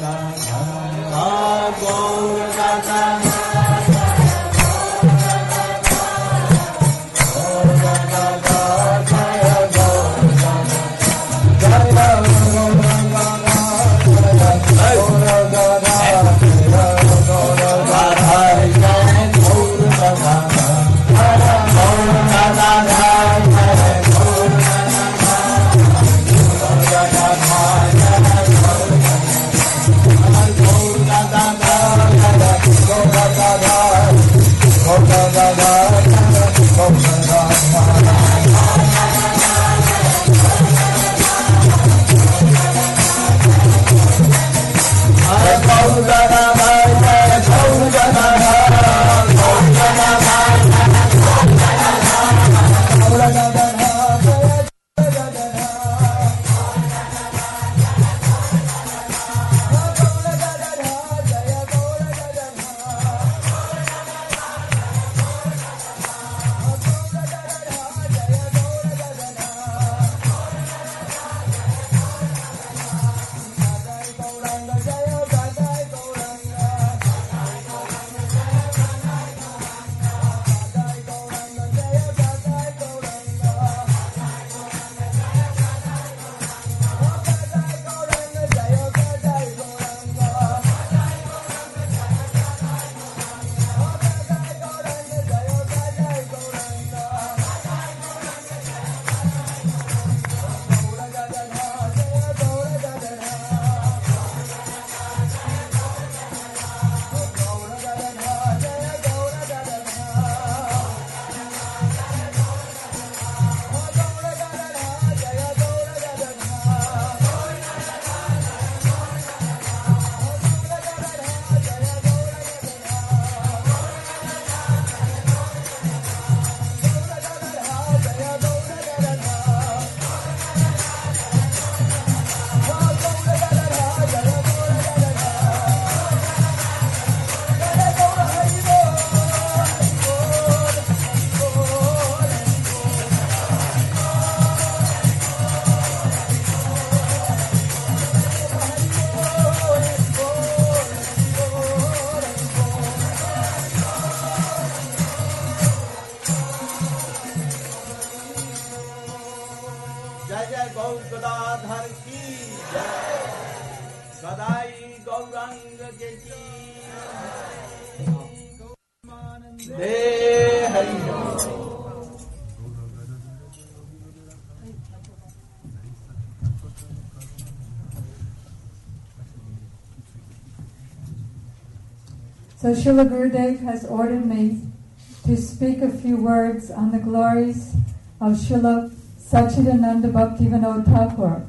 गदाधर गौर Gadadhar So Srila Gurudev has ordered me to speak a few words on the glories of Srila Sachidananda Bhaktivinoda Thakur.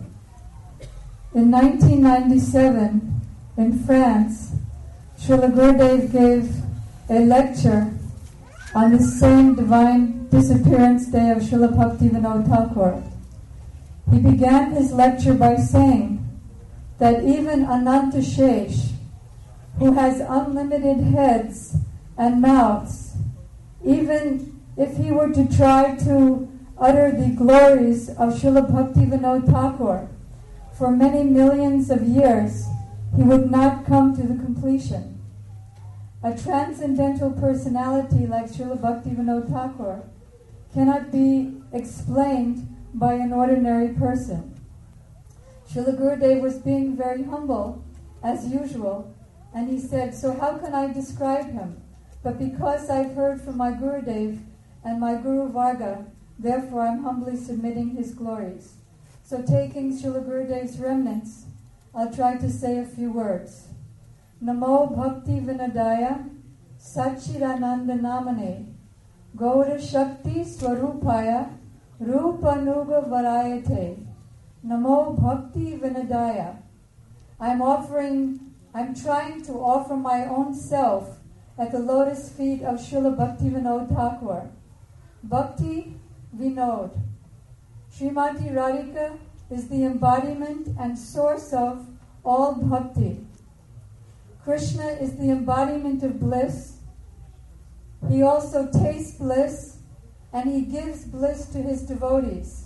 In nineteen ninety-seven, in France, Srila Gurudev gave a lecture on the same divine disappearance day of Srila Bhaktivinoda Thakur. He began his lecture by saying that even Ananta Shesh, who has unlimited heads and mouths, even if he were to try to utter the glories of Srila Bhaktivinoda Thakur for many millions of years, he would not come to the completion. A transcendental personality like Srila Bhaktivinoda Thakur cannot be explained by an ordinary person. Srila Gurudev was being very humble, as usual, and he said, so how can I describe him? But because I've heard from my Gurudev and my Guru Varga, therefore I'm humbly submitting his glories. So taking Srila Gurudev's remnants, I'll try to say a few words. Namo Bhakti Vinodaya Sachidananda Namane Gaura Shakti Swarupaya Rupanuga Varayate. Namo Bhakti Vinodaya. I'm offering I'm trying to offer my own self at the lotus feet of Srila Bhaktivinoda Thakur. Bhakti Vinod. Srimati Radhika is the embodiment and source of all bhakti. Krishna is the embodiment of bliss. He also tastes bliss, and he gives bliss to his devotees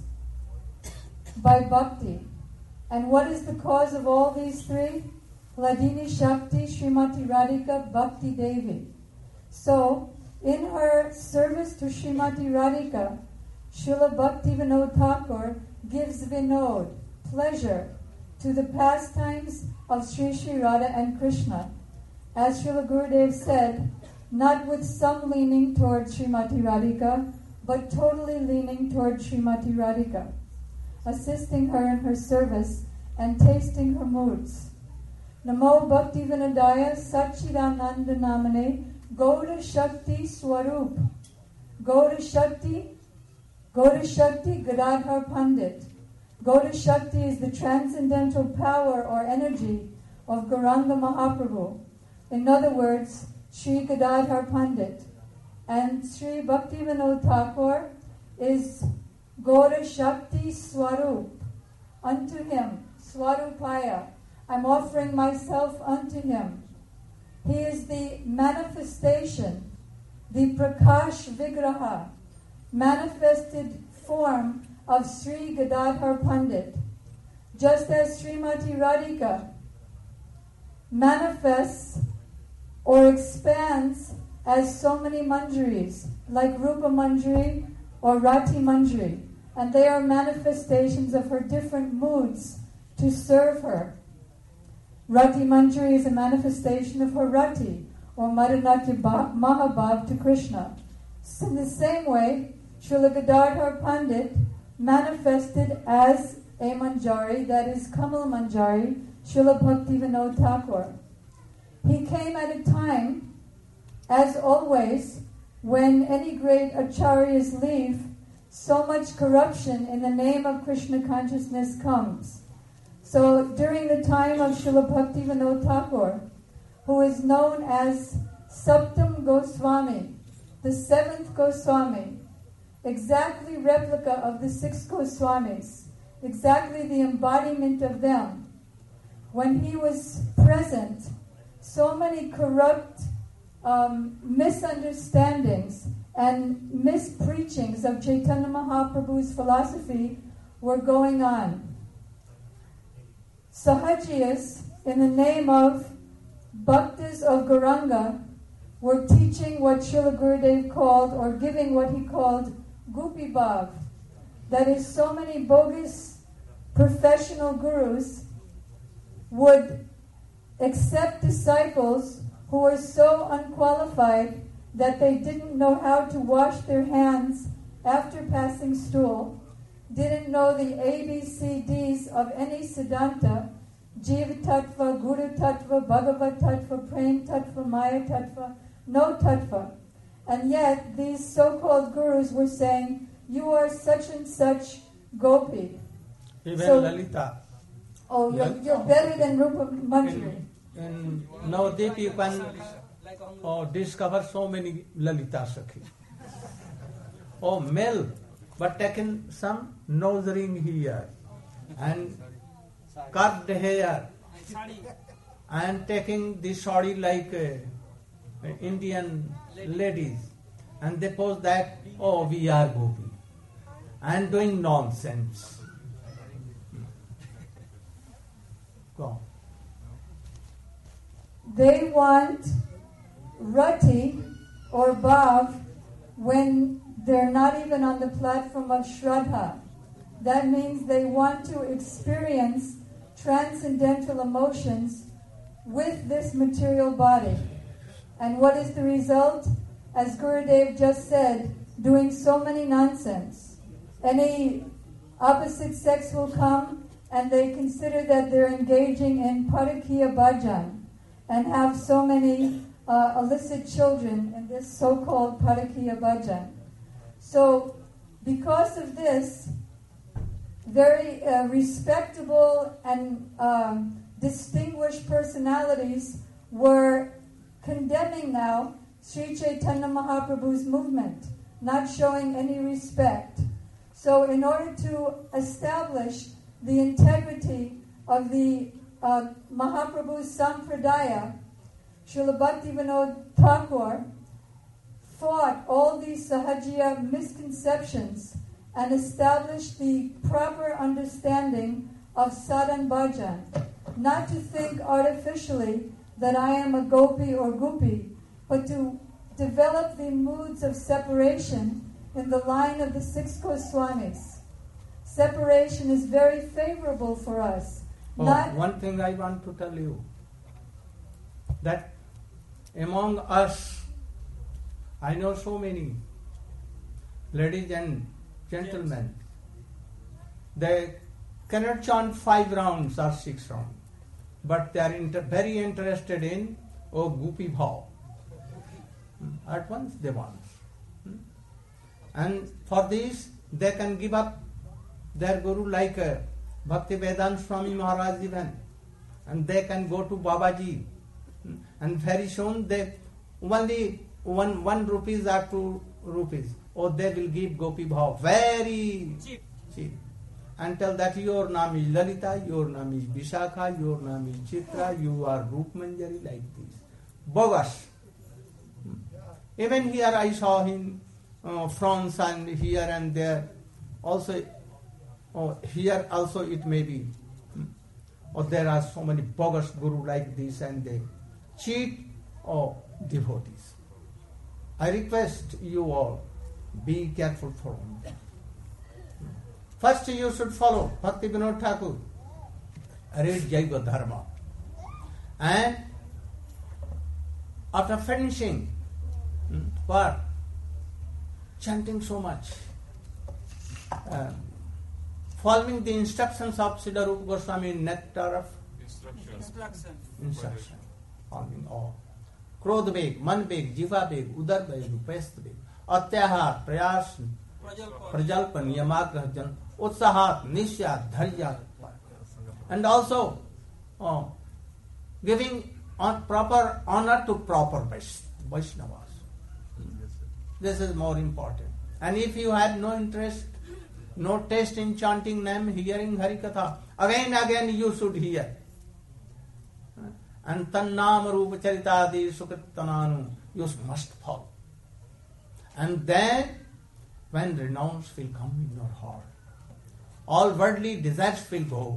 by bhakti. And what is the cause of all these three? Hladini Shakti Srimati Radhika Bhakti Devi. So, in her service to Srimati Radhika, Srila Bhakti Vinod Thakur gives Vinod, pleasure, to the pastimes of Sri Sri Radha and Krishna. As Srila Gurudev said, not with some leaning towards Srimati Radhika, but totally leaning towards Srimati Radhika, assisting her in her service and tasting her moods. Namo Bhakti Vinodaya Satchidananda Namane Gauda Shakti Swarup. Gauda Shakti, Gauda Shakti Gadadhar Pandit. Gauda Shakti is the transcendental power or energy of Gauranga Mahaprabhu. In other words, Sri Gadadhar Pandit. And Sri Bhakti Vinod Thakur is Gauda Shakti Swarup. Unto him, Swarupaya, I'm offering myself unto him. He is the manifestation, the Prakash Vigraha, manifested form of Sri Gadadhar Pandit. Just as Srimati Radhika manifests or expands as so many manjaris, like Rupa Manjari or Rati Manjari, and they are manifestations of her different moods to serve her. Rati Manjari is a manifestation of her Rati, or Madanatya Mahabhav to Krishna. So in the same way, Srila Gadadhar Pandit manifested as a Manjari, that is Kamal Manjari, Srila Bhakti Vinod Thakur. He came at a time, as always, when any great acharyas leave, so much corruption in the name of Krishna consciousness comes. So during the time of Srila Bhakti Vinod Thakur, who is known as Saptam Goswami, the seventh Goswami, exactly replica of the six Goswamis, exactly the embodiment of them, when he was present, so many corrupt um, misunderstandings and mispreachings of Chaitanya Mahaprabhu's philosophy were going on. Sahajiyas, in the name of Bhaktas of Gauranga, were teaching what Srila Gurudev called, or giving what he called, Gupi Bhav. That is, so many bogus professional gurus would accept disciples who were so unqualified that they didn't know how to wash their hands after passing stool, didn't know the A B C Ds of any Siddhanta, Jiva Tattva, Guru Tattva, Bhagavad Tattva, Prem Tattva, Maya Tattva, no Tattva. And yet these so-called gurus were saying, you are such and such gopi. Even So- Lalita. Oh, you're, you're better than Rupa Manjari. In, in Navadip you can oh, discover so many Lalita Sakhi. Oh, male, but taken some nose ring here and curved hair and taking the sari like uh, Indian ladies, and they pose that, oh, we are gopi, and doing nonsense. Go on. They want rati or bhav when they're not even on the platform of shraddha. That means they want to experience transcendental emotions with this material body. And what is the result? As Gurudev just said, doing so many nonsense. Any opposite sex will come and they consider that they're engaging in Parakiya Bhajan and have so many uh, illicit children in this so-called Parakiya Bhajan. So, because of this, very uh, respectable and um, distinguished personalities were condemning now Sri Chaitanya Mahaprabhu's movement, not showing any respect. So in order to establish the integrity of the uh, Mahaprabhu's Sampradaya, Srila Bhakti Vinod Thakur fought all these Sahajiya misconceptions and established the proper understanding of sadhan bhajan, not to think artificially that I am a gopi or gopi, but to develop the moods of separation in the line of the six Goswamis. Separation is very favorable for us. Oh, Not one thing I want to tell you, that among us, I know so many ladies and gentlemen, they cannot chant five rounds or six rounds, but they are inter- very interested in oh gopi bhav. At once they want. And for this, they can give up their guru like uh, Bhakti Vedanta Swami Maharaj even, and they can go to Babaji, and very soon they only one one rupees or two rupees, or they will give gopi bhav very cheap. cheap, and tell that your name is Lalita, your name is Vishakha, your name is Chitra, you are Rup Manjari, like this. Bogus. Even here I saw in uh, France and here and there, also. Oh, here also it may be. Or there are so many bogus guru like this, and they cheat oh, devotees. I request you all, be careful for them. First you should follow Bhakti Vinod Thakur, read Jaiva Dharma. And after finishing, hmm, what? Chanting so much. Uh, Following the instructions of Siddha Rupa Goswami, nectar of Instructions. Instruction. instruction, following all. Krodh beg, man beg, jiva beg, udar beg, rupest beg, atyahar, prayas, Prajalpa. prajalpa, niyamagrah jan, utsahat, nishya, dharya. And also uh, giving on proper honor to proper Vaishnavas. This is more important. And if you had no interest, no taste in chanting name, hearing Harikatha, again again you should hear. And Tannam Rupa Charitadi Sukritananu, you must follow. And then, when renounce will come in your heart, all worldly desires will go.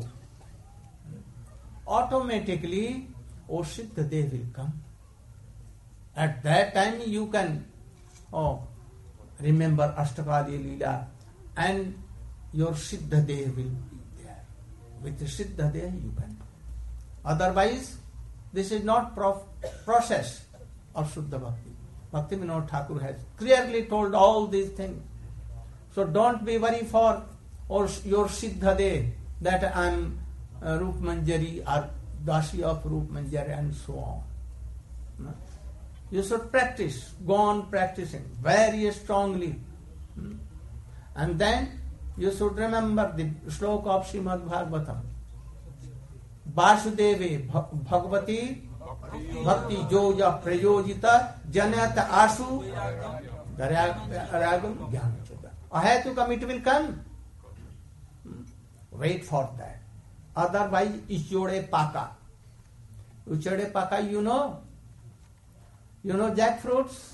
Automatically, O Siddha Dev will come. At that time you can oh, remember Ashtakali Leela, and your Siddha Dev will be there. With the Siddha Dev you can. Otherwise, this is not prof- process of Shuddha Bhakti. Bhakti Vinod Thakur has clearly told all these things. So don't be worried for or your Siddha Dev that I am uh, Rup Manjari or Dasi of Rup Manjari and so on. No? You should practice, go on practicing very strongly. Hmm? And then you should remember the sloka of Srimad Bhagavatam. Vasudeve Bhagavati Bhakti Joja Prayojita Janata Asu Daragam Jnanachudha. Ahetukam, it will come. Wait for that. Otherwise, Ichode Paka. Ichode Paka, you know? You know jackfruits?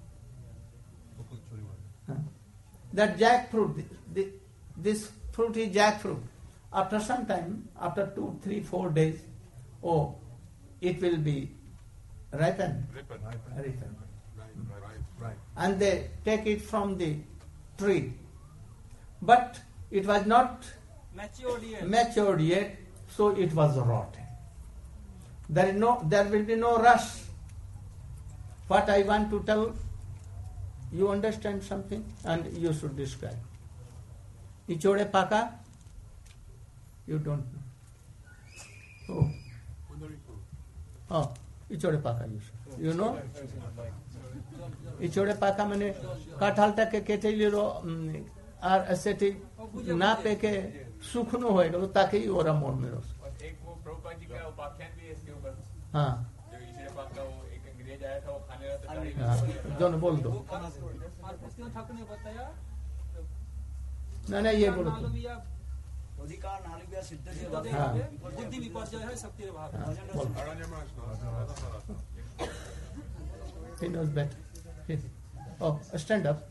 Huh? That jackfruit, the, this fruit is jackfruit. After some time, after two, three, four days, oh, it will be ripened. Ripen. Ripened. Right, right, right. And they take it from the tree. But it was not Matured yet. matured yet, so it was rotten. There is no, there will be no rush. What I want to tell, you understand something, and you should describe. Ichode Paka, you don't know. Oh, oh, Ichode Paka, you should. You know? Ichode Paka means kathal ke kete liro আর সেটি না পেকে শুকনো হয়ে গেল, তাকেই ওরা মন মেরস। एक वो प्रभुपाद जी का उपाख्यान भी है इसके ऊपर, हाँ जो इचड़े पाक का वो एक अंग्रेज आया था, वो खाने रहा था दाढ़ी में हाँ, जो न बोल दो और भक्ति ठाकुर ने बताया ना ना ये बोलो तुम। नालुबिया अधिकार नालुबिया सिद्ध के हाँ। बुद्धि विपर्जय है शक्ति भाव। हाँ, बोलो। He knows better. Oh, stand up.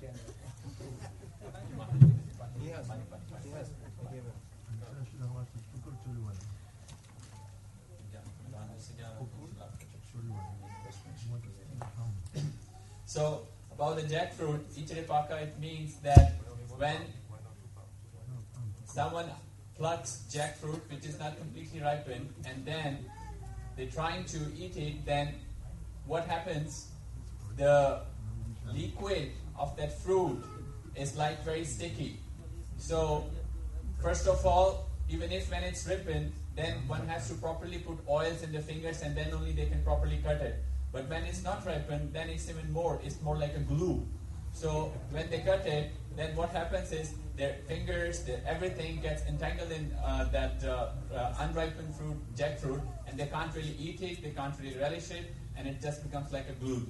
So, about the jackfruit, Icharipaka, it means that when someone plucks jackfruit which is not completely ripened and then they're trying to eat it, then what happens? The liquid of that fruit is like very sticky. So, first of all, even if when it's ripened, then one has to properly put oils in the fingers and then only they can properly cut it. But when it's not ripened, then it's even more, it's more like a glue. So when they cut it, then what happens is their fingers, their everything gets entangled in uh, that uh, uh, unripened fruit, jackfruit, and they can't really eat it, they can't really relish it, and it just becomes like a glue.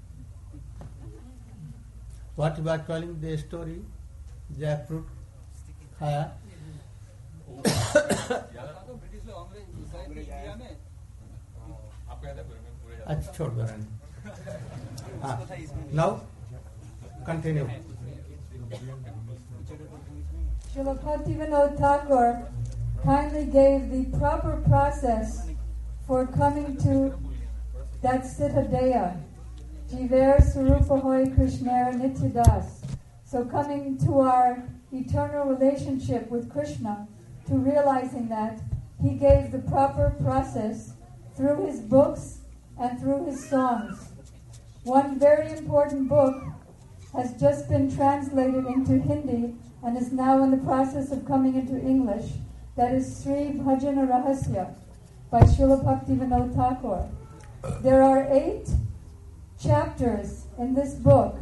What you are calling the story? Jackfruit? Khaya? तो British लोग अंग्रेज घुसाए थे India में आपको याद है पूरे में पूरे अच्छा छोड़ दो रहने. हाँ. Now, continue. Srila Bhaktivinoda Thakur kindly gave the proper process for coming to that Siddhadeya, Jiver Sarupa Hoy Krishnara Nityadas. So coming to our eternal relationship with Krishna, to realizing that, he gave the proper process through his books and through his songs. One very important book has just been translated into Hindi and is now in the process of coming into English. That is Sri Bhajana Rahasya by Srila Bhaktivinoda Thakur. There are eight chapters in this book,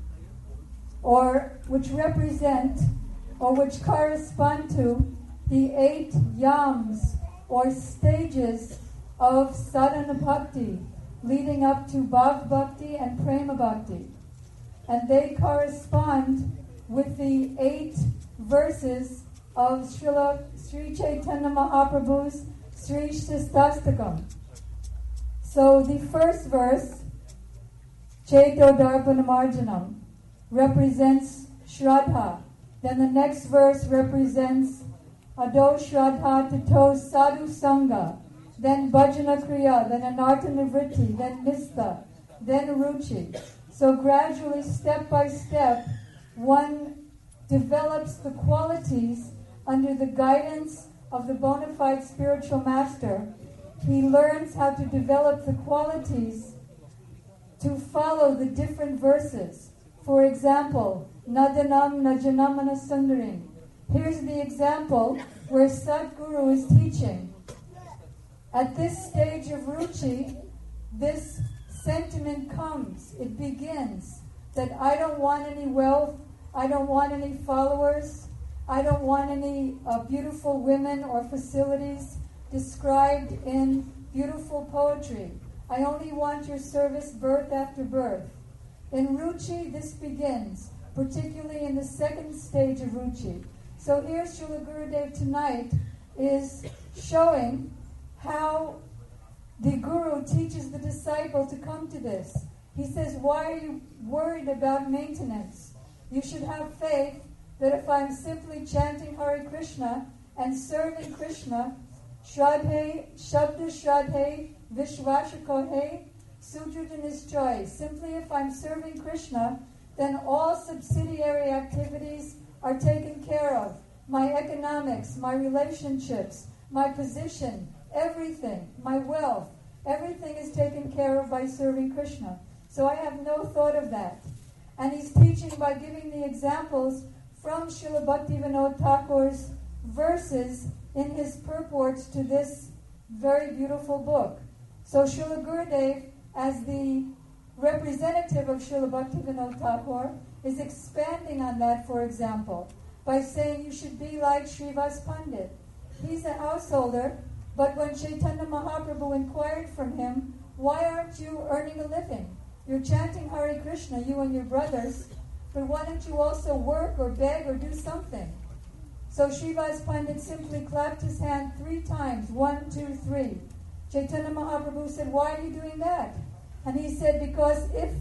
or which represent, or which correspond to the eight yams, or stages of sadhana bhakti, leading up to bhav bhakti and prema bhakti. And they correspond with the eight verses of Srila Sri Chaitanya Mahaprabhu's Sri Shastastakam. So the first verse, Chaito Darpanamarjanam, represents Shraddha. Then the next verse represents Ado Shraddha Tato Sadhu Sangha. Then Bhajana Kriya, then Anartha Nivritti, then Nista, then Ruchi. So gradually, step by step, one develops the qualities under the guidance of the bona fide spiritual master. He learns how to develop the qualities to follow the different verses. For example, Nadanam Najanamana Sundarim. Here's the example where Sadguru is teaching. At this stage of Ruchi, this sentiment comes, it begins, that I don't want any wealth, I don't want any followers, I don't want any uh, beautiful women or facilities described in beautiful poetry. I only want your service birth after birth. In Ruchi, this begins, particularly in the second stage of Ruchi. So here Srila Gurudev tonight is showing how the Guru teaches the disciple to come to this. He says, why are you worried about maintenance? You should have faith that if I'm simply chanting Hare Krishna and serving Krishna, Shraddhe, Shabda Shraddhe, Vishwashakohe, Sujudanischai. Simply if I'm serving Krishna, then all subsidiary activities are taken care of. My economics, my relationships, my position, everything, my wealth, everything is taken care of by serving Krishna. So I have no thought of that. And he's teaching by giving the examples from Srila Bhaktivinoda Thakur's verses in his purports to this very beautiful book. So Srila Gurudev, as the representative of Srila Bhaktivinoda Thakur, is expanding on that, for example, by saying you should be like Srivas Pandit. He's a householder, but when Chaitanya Mahaprabhu inquired from him, why aren't you earning a living? You're chanting Hare Krishna, you and your brothers, but why don't you also work or beg or do something? So Srivas Pandit simply clapped his hand three times, one, two, three. Chaitanya Mahaprabhu said, why are you doing that? And he said, because if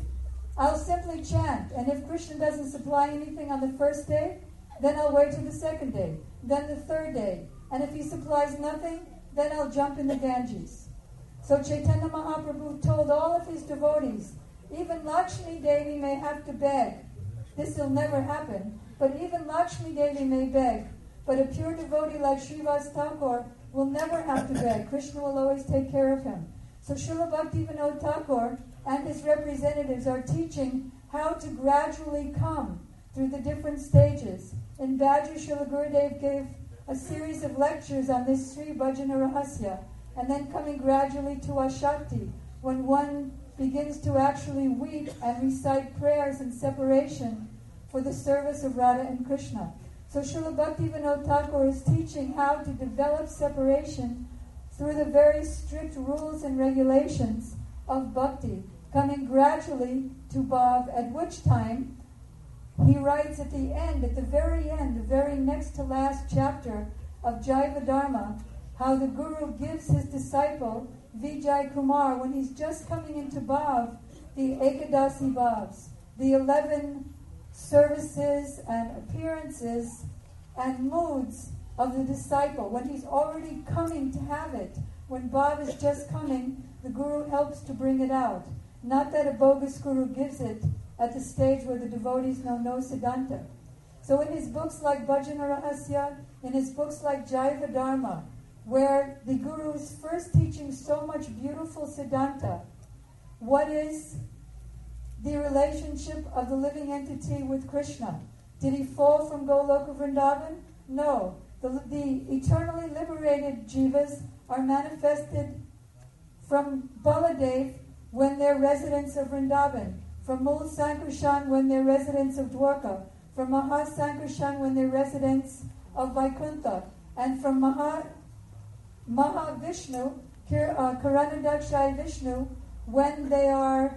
I'll simply chant, and if Krishna doesn't supply anything on the first day, then I'll wait till the second day, then the third day, and if he supplies nothing, then I'll jump in the Ganges. So Chaitanya Mahaprabhu told all of his devotees, even Lakshmi Devi may have to beg. This will never happen, but even Lakshmi Devi may beg. But a pure devotee like Srivas Thakur will never have to beg. Krishna will always take care of him. So Srila Bhaktivinoda Thakur and his representatives are teaching how to gradually come through the different stages. In Badri, Srila Gurudev gave a series of lectures on this Sri Bhajana Rahasya, and then coming gradually to Ashakti, when one begins to actually weep and recite prayers in separation for the service of Radha and Krishna. So Srila Bhaktivinoda Thakur is teaching how to develop separation through the very strict rules and regulations of bhakti, coming gradually to Bhav, at which time he writes at the end, at the very end, the very next to last chapter of Jaiva Dharma, how the Guru gives his disciple, Vijay Kumar, when he's just coming into Bhav, the Ekadasi Bhavs, the eleven services and appearances and moods of the disciple. When he's already coming to have it, when Bhav is just coming, the Guru helps to bring it out. Not that a bogus Guru gives it at the stage where the devotees know no Siddhanta. So in his books like Bhajana Rahasya, in his books like Jaiva Dharma, where the Guru is first teaching so much beautiful Siddhanta, what is the relationship of the living entity with Krishna? Did he fall from Goloka Vrindavan? No. The, the eternally liberated jivas are manifested from Baladev when they're residents of Vrindavan, from Mul Sankarshan when they're residents of Dwarka, from Maha Sankarshan when they're residents of Vaikuntha, and from Maha, Maha Vishnu, Kir, uh, Karanadakshai Vishnu, when they are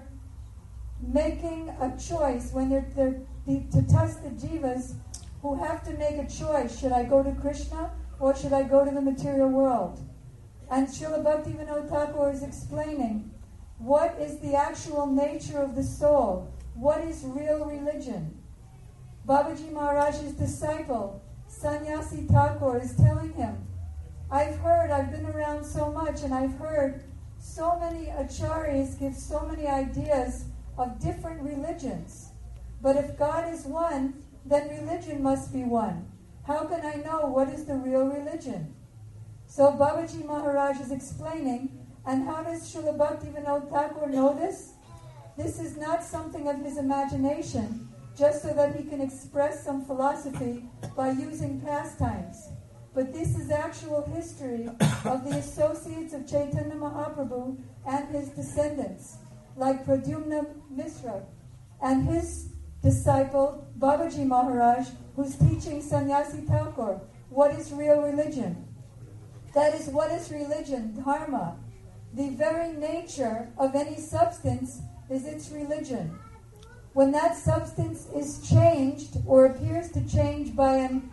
making a choice, when they're, they're the, to test the jivas who have to make a choice. Should I go to Krishna or should I go to the material world? And Srila Bhaktivinoda Thakur is explaining what is the actual nature of the soul, what is real religion. Babaji Maharaj's disciple, Sannyasi Thakur, is telling him, I've heard, I've been around so much, and I've heard so many acharyas give so many ideas of different religions. But if God is one, then religion must be one. How can I know what is the real religion? So Babaji Maharaj is explaining, and how does Srila Bhaktivinoda Thakur know this? This is not something of his imagination, just so that he can express some philosophy by using pastimes. But this is actual history of the associates of Chaitanya Mahaprabhu and his descendants, like Pradyumna Mishra and his disciple Babaji Maharaj, who's teaching Sannyasi Thakur what is real religion. That is, what is religion? Dharma. The very nature of any substance is its religion. When that substance is changed or appears to change by an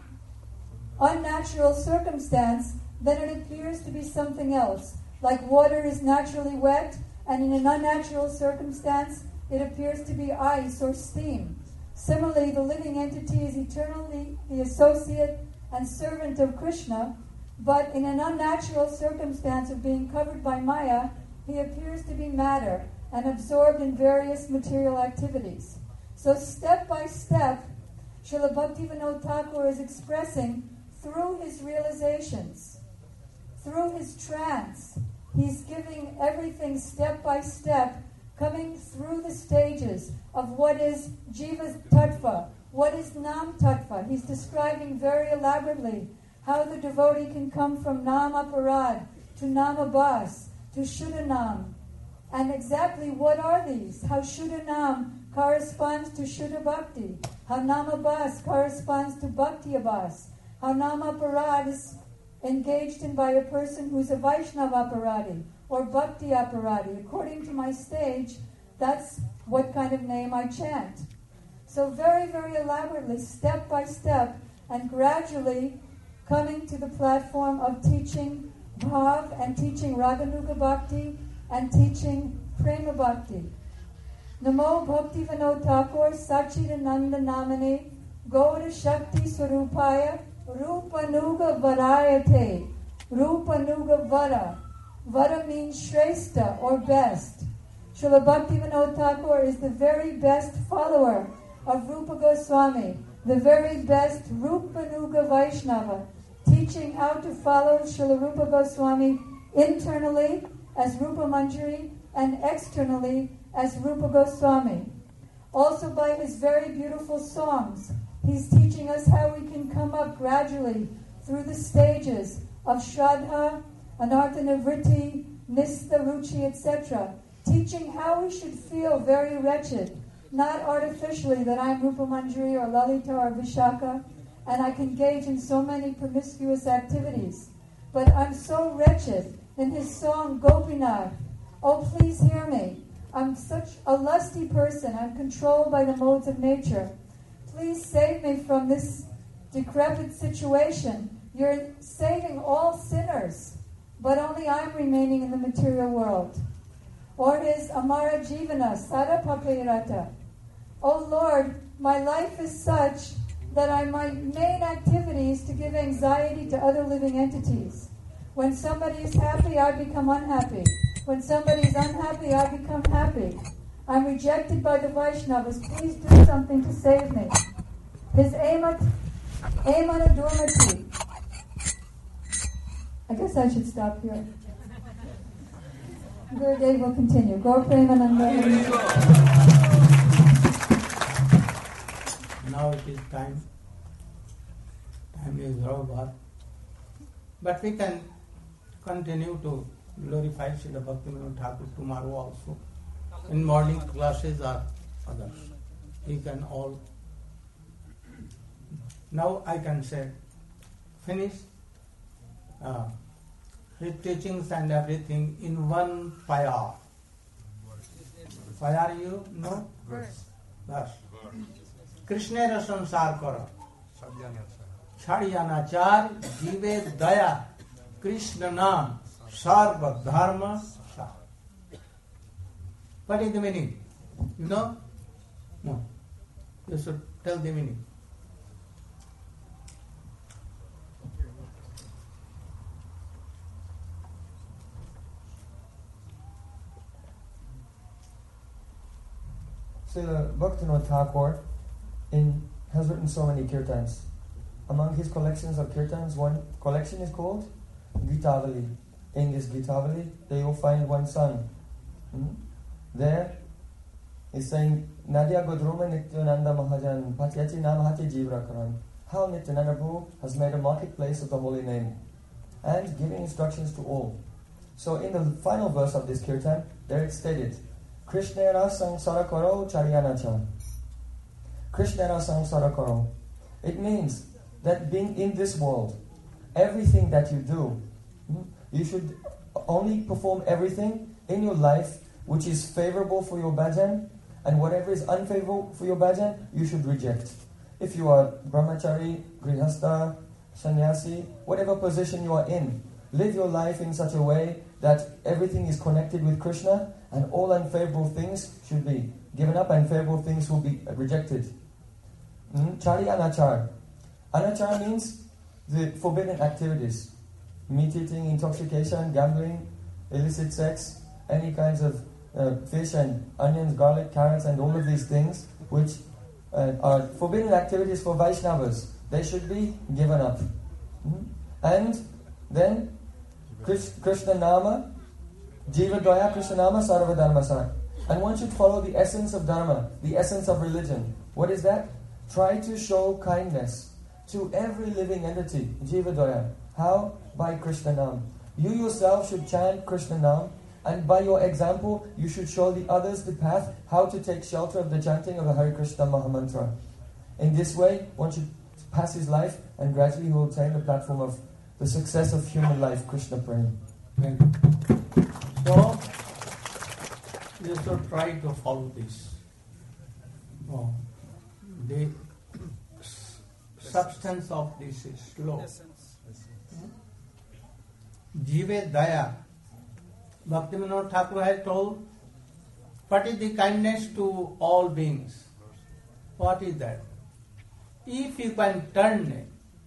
unnatural circumstance, then it appears to be something else. Like water is naturally wet, and in an unnatural circumstance, it appears to be ice or steam. Similarly, the living entity is eternally the associate and servant of Krishna, but in an unnatural circumstance of being covered by Maya, he appears to be matter and absorbed in various material activities. So step by step, Srila Bhaktivinoda Thakur is expressing through his realizations, through his trance, he's giving everything step by step, coming through the stages of what is Jiva Tattva, what is Nam Tattva. He's describing very elaborately how the devotee can come from Nam Aparad to Nam Abhas to Shuddhanam. And exactly what are these? How Shuddhanam corresponds to Shuddha Bhakti, how Nam Abhas corresponds to Bhakti Abhas, how Nam Aparad is engaged in by a person who's a Vaishnava Aparadi or Bhakti Aparadi. According to my stage, that's what kind of name I chant. So very, very elaborately, step by step, and gradually coming to the platform of teaching Bhav and teaching Raganuga Bhakti and teaching Prema Bhakti. Namo Bhakti Vinod Thakur Sachidananda Namane Gaura Shakti Swarupaya Rupanuga Varayate. Rupanuga Vara. Vara means Shrestha or best. Srila Bhakti Vinod Thakur is the very best follower of Rupa Goswami, the very best Rupanuga Vaishnava, teaching how to follow Srila Rupa Goswami internally as Rupa Manjari and externally as Rupa Goswami. Also by his very beautiful songs, he's teaching us how we can come up gradually through the stages of Shraddha, Anarthana Vritti, Nistha Ruchi, et cetera, teaching how we should feel very wretched, not artificially that I'm Rupa Manjari or Lalita or Vishaka, and I can engage in so many promiscuous activities. But I'm so wretched. In his song, Gopinath, oh please hear me. I'm such a lusty person. I'm controlled by the modes of nature. Please save me from this decrepit situation. You're saving all sinners, but only I'm remaining in the material world. Or his Amara Jivana, Sada Papairata. Oh Lord, my life is such that I, my main activity is to give anxiety to other living entities. When somebody is happy, I become unhappy. When somebody is unhappy, I become happy. I'm rejected by the Vaishnavas. Please do something to save me. His Amat, Amana Durmati. I guess I should stop here. Gurudev will continue. Gaur Premananda. Now it is time. Time is over. But we can continue to glorify Srila Bhaktivinoda Thakur tomorrow also. In morning classes or others. We can all. Now I can say, finish uh, his teachings and everything in one fire. Fire you know? Verse. Verse. Krishna samsar karo. Chadyanachar jive daya. Krishna nam sarva dharma sa. What is the meaning? You know? No. You should tell the meaning. Srila Bhaktivinoda Thakur in, has written so many kirtans. Among his collections of kirtans, one collection is called Gitavali. In this Gitavali, there you'll find one song. Hmm? There, he's saying, Nadia Godruma Nityananda Mahajan, Patyati Namahati Jivrakaran. How Nityananda Prabhu has made a marketplace of the holy name and giving instructions to all. So in the final verse of this kirtan, there it's stated, Krishnera samsara karo charyanacha. Krishnera samsara karo. It means that being in this world, everything that you do, you should only perform everything in your life which is favorable for your bhajan, and whatever is unfavorable for your bhajan, you should reject. If you are brahmachari, grihastha, sannyasi, whatever position you are in, live your life in such a way that everything is connected with Krishna, and all unfavorable things should be given up and favorable things will be rejected. Mm? Chari anachar. Anachar means the forbidden activities. Meat eating, intoxication, gambling, illicit sex, any kinds of uh, fish and onions, garlic, carrots, and all of these things which uh, are forbidden activities for Vaishnavas. They should be given up. Mm? And then Krishna Nama, Jiva Dvaya Krishna Nama Sarva Dharma Sar. And one should follow the essence of Dharma, the essence of religion. What is that? Try to show kindness to every living entity, Jiva Dvaya. How? By Krishna Nam. You yourself should chant Krishna Nam, and by your example, you should show the others the path, how to take shelter of the chanting of the Hare Krishna Mahamantra. In this way, one should pass his life, and gradually he will attain the platform of the success of human life, Krishna Prem. So, you should try to follow this. Oh, the substance of this is slow. Jive Daya. Bhaktivinoda Thakur has told, What is the kindness to all beings? What is that? If you can turn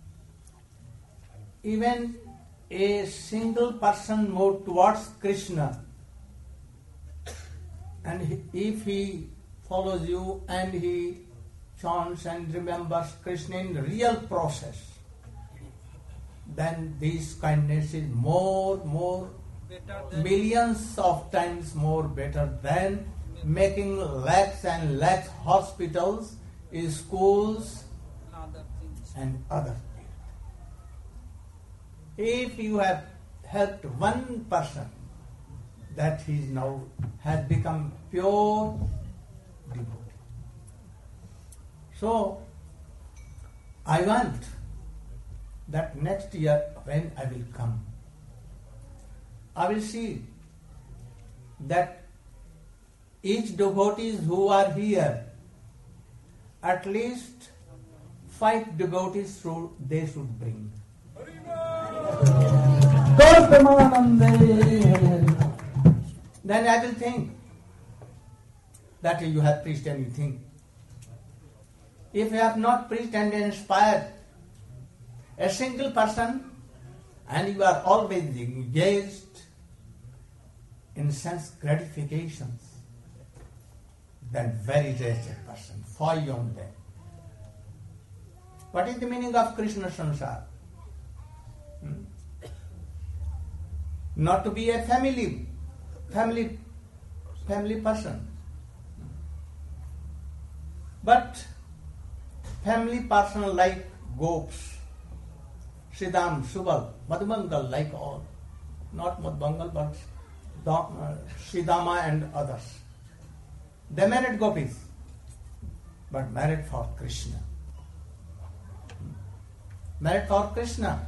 even a single person more towards Krishna, and he, if he follows you and he chants and remembers Krishna in real process, then this kindness is more, more, better than millions of times more better than making lakhs and lakhs hospitals, schools other things. and other things. If you have helped one person, that he now has become pure devotee. So, I want that next year when I will come, I will see that each devotees who are here, at least five devotees should, they should bring. Then I will think that you have preached anything. If you have not preached and inspired a single person, and you are always engaged in sense gratifications, then very wretched person, far beyond them. What is the meaning of Krishna Sansar? Hmm? Not to be a family, family, family person, but family person like Gops, Siddham, Subal, Madhumangal, like all, not Madhumangal, but uh, Siddhama and others. They married gopis, but married for Krishna. Married for Krishna.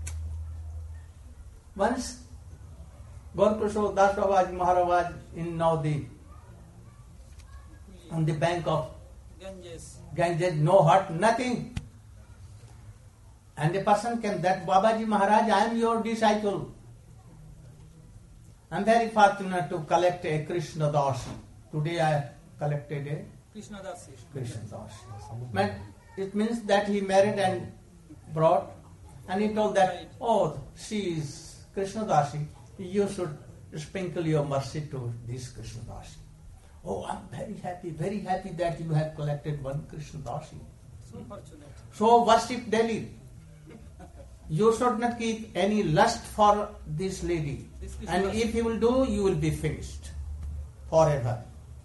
Once, Gaurakrishna Das Babaji Maharaj in Navadip, on the bank of Ganges. Ganges, no hut, nothing. And a person came, that Babaji Maharaj, I am your disciple. I am very fortunate to collect a Krishna Das. Today I have collected a Krishna Das. Krishna Das. It means that he married and brought, and he told that, oh, she is Krishna Dasi, you should sprinkle your mercy to this Krishna Dasi. Oh, I am very happy, very happy that you have collected one Krishna Dasi. So fortunate. So worship daily. You should not keep any lust for this lady. This is And lust. if you will do, you will be finished forever.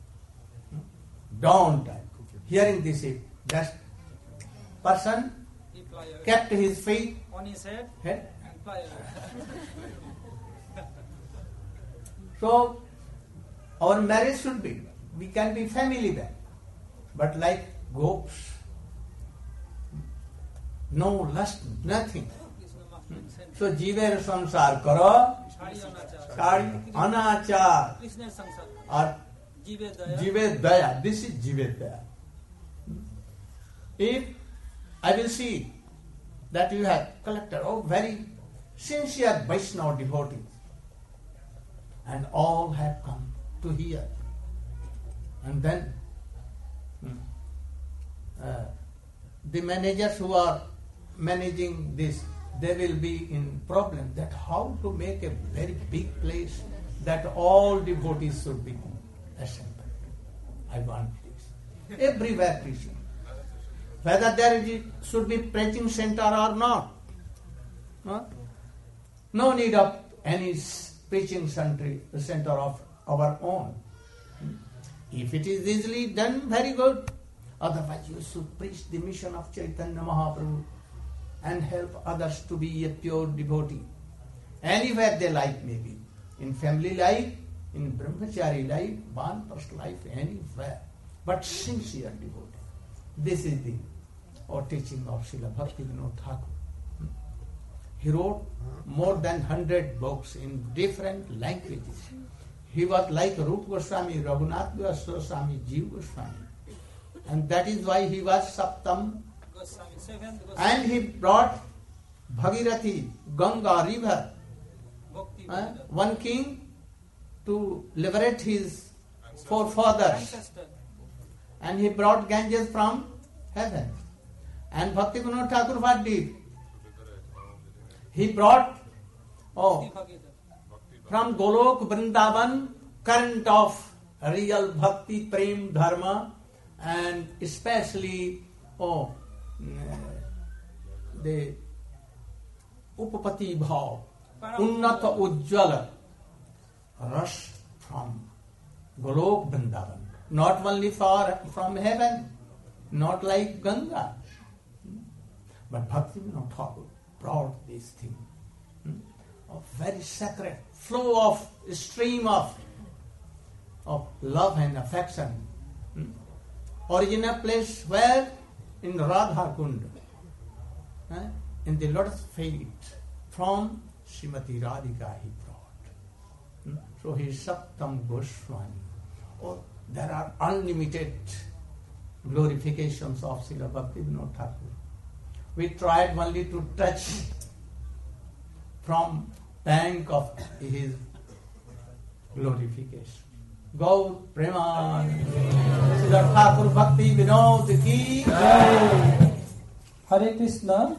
Don't. Hearing this, that person He fly away. kept his feet On his head head. and fly away. So our marriage should be, we can be family then, but like gopes, no lust, nothing. Krishna Master said, So jiver samsar karo, Shari Anachar. kari anachar, Krishna Sansar. or Jive Daya. jive daya. This is jive daya. If I will see that you have collected oh very sincere Vaishnava devotees, and all have come to hear, and then hmm, uh, the managers who are managing this, they will be in problem that how to make a very big place that all devotees should be assembled. I want this. Everywhere preaching. Whether there is, should be preaching center or not. Huh? No need of any preaching center, center of our own. If it is easily done, very good. Otherwise, you should preach the mission of Chaitanya Mahaprabhu and help others to be a pure devotee. Anywhere they like, maybe. In family life, in brahmachari life, banpast life, anywhere. But sincere devotee. This is the or teaching of Srila Bhaktivinoda Thakur. He wrote more than hundred books in different languages. He was like Rupa Goswami, Raghunath Goswami, Jiva Goswami. And that is why he was Saptam. Goswami, seventh Goswami. And he brought Bhagirathi, Ganga river, Bhakti uh, Vedanta. one king to liberate his forefathers. Ancestor. And he brought Ganges from heaven. And Bhakti Vinod Thakur what did? He brought, oh, from Golok Vrindavan, current of real Bhakti, Prem, Dharma, and especially, oh, the Upapati Bhav, Unnata Ujjvala, rush from Golok Vrindavan. Not only for, from heaven, not like Ganga, but Bhakti Vinod Thakur brought this thing. A very sacred flow of stream of, of love and affection. Original place where? In Radha Kund, eh? in the lotus feet from Srimati Radhika he brought. So he is Saptam Goswami. Oh, there are unlimited glorifications of Srila Bhakti Vinod Thakur. We tried only to touch from bank of his glorification. Gaur Preman Srila Thakur Bhakti Vinod ki Jai. Hare Krishna.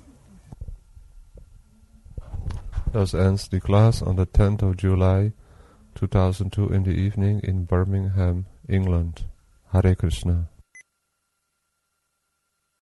Thus ends the class on the tenth of July two thousand two in the evening in Birmingham, England. Hare Krishna.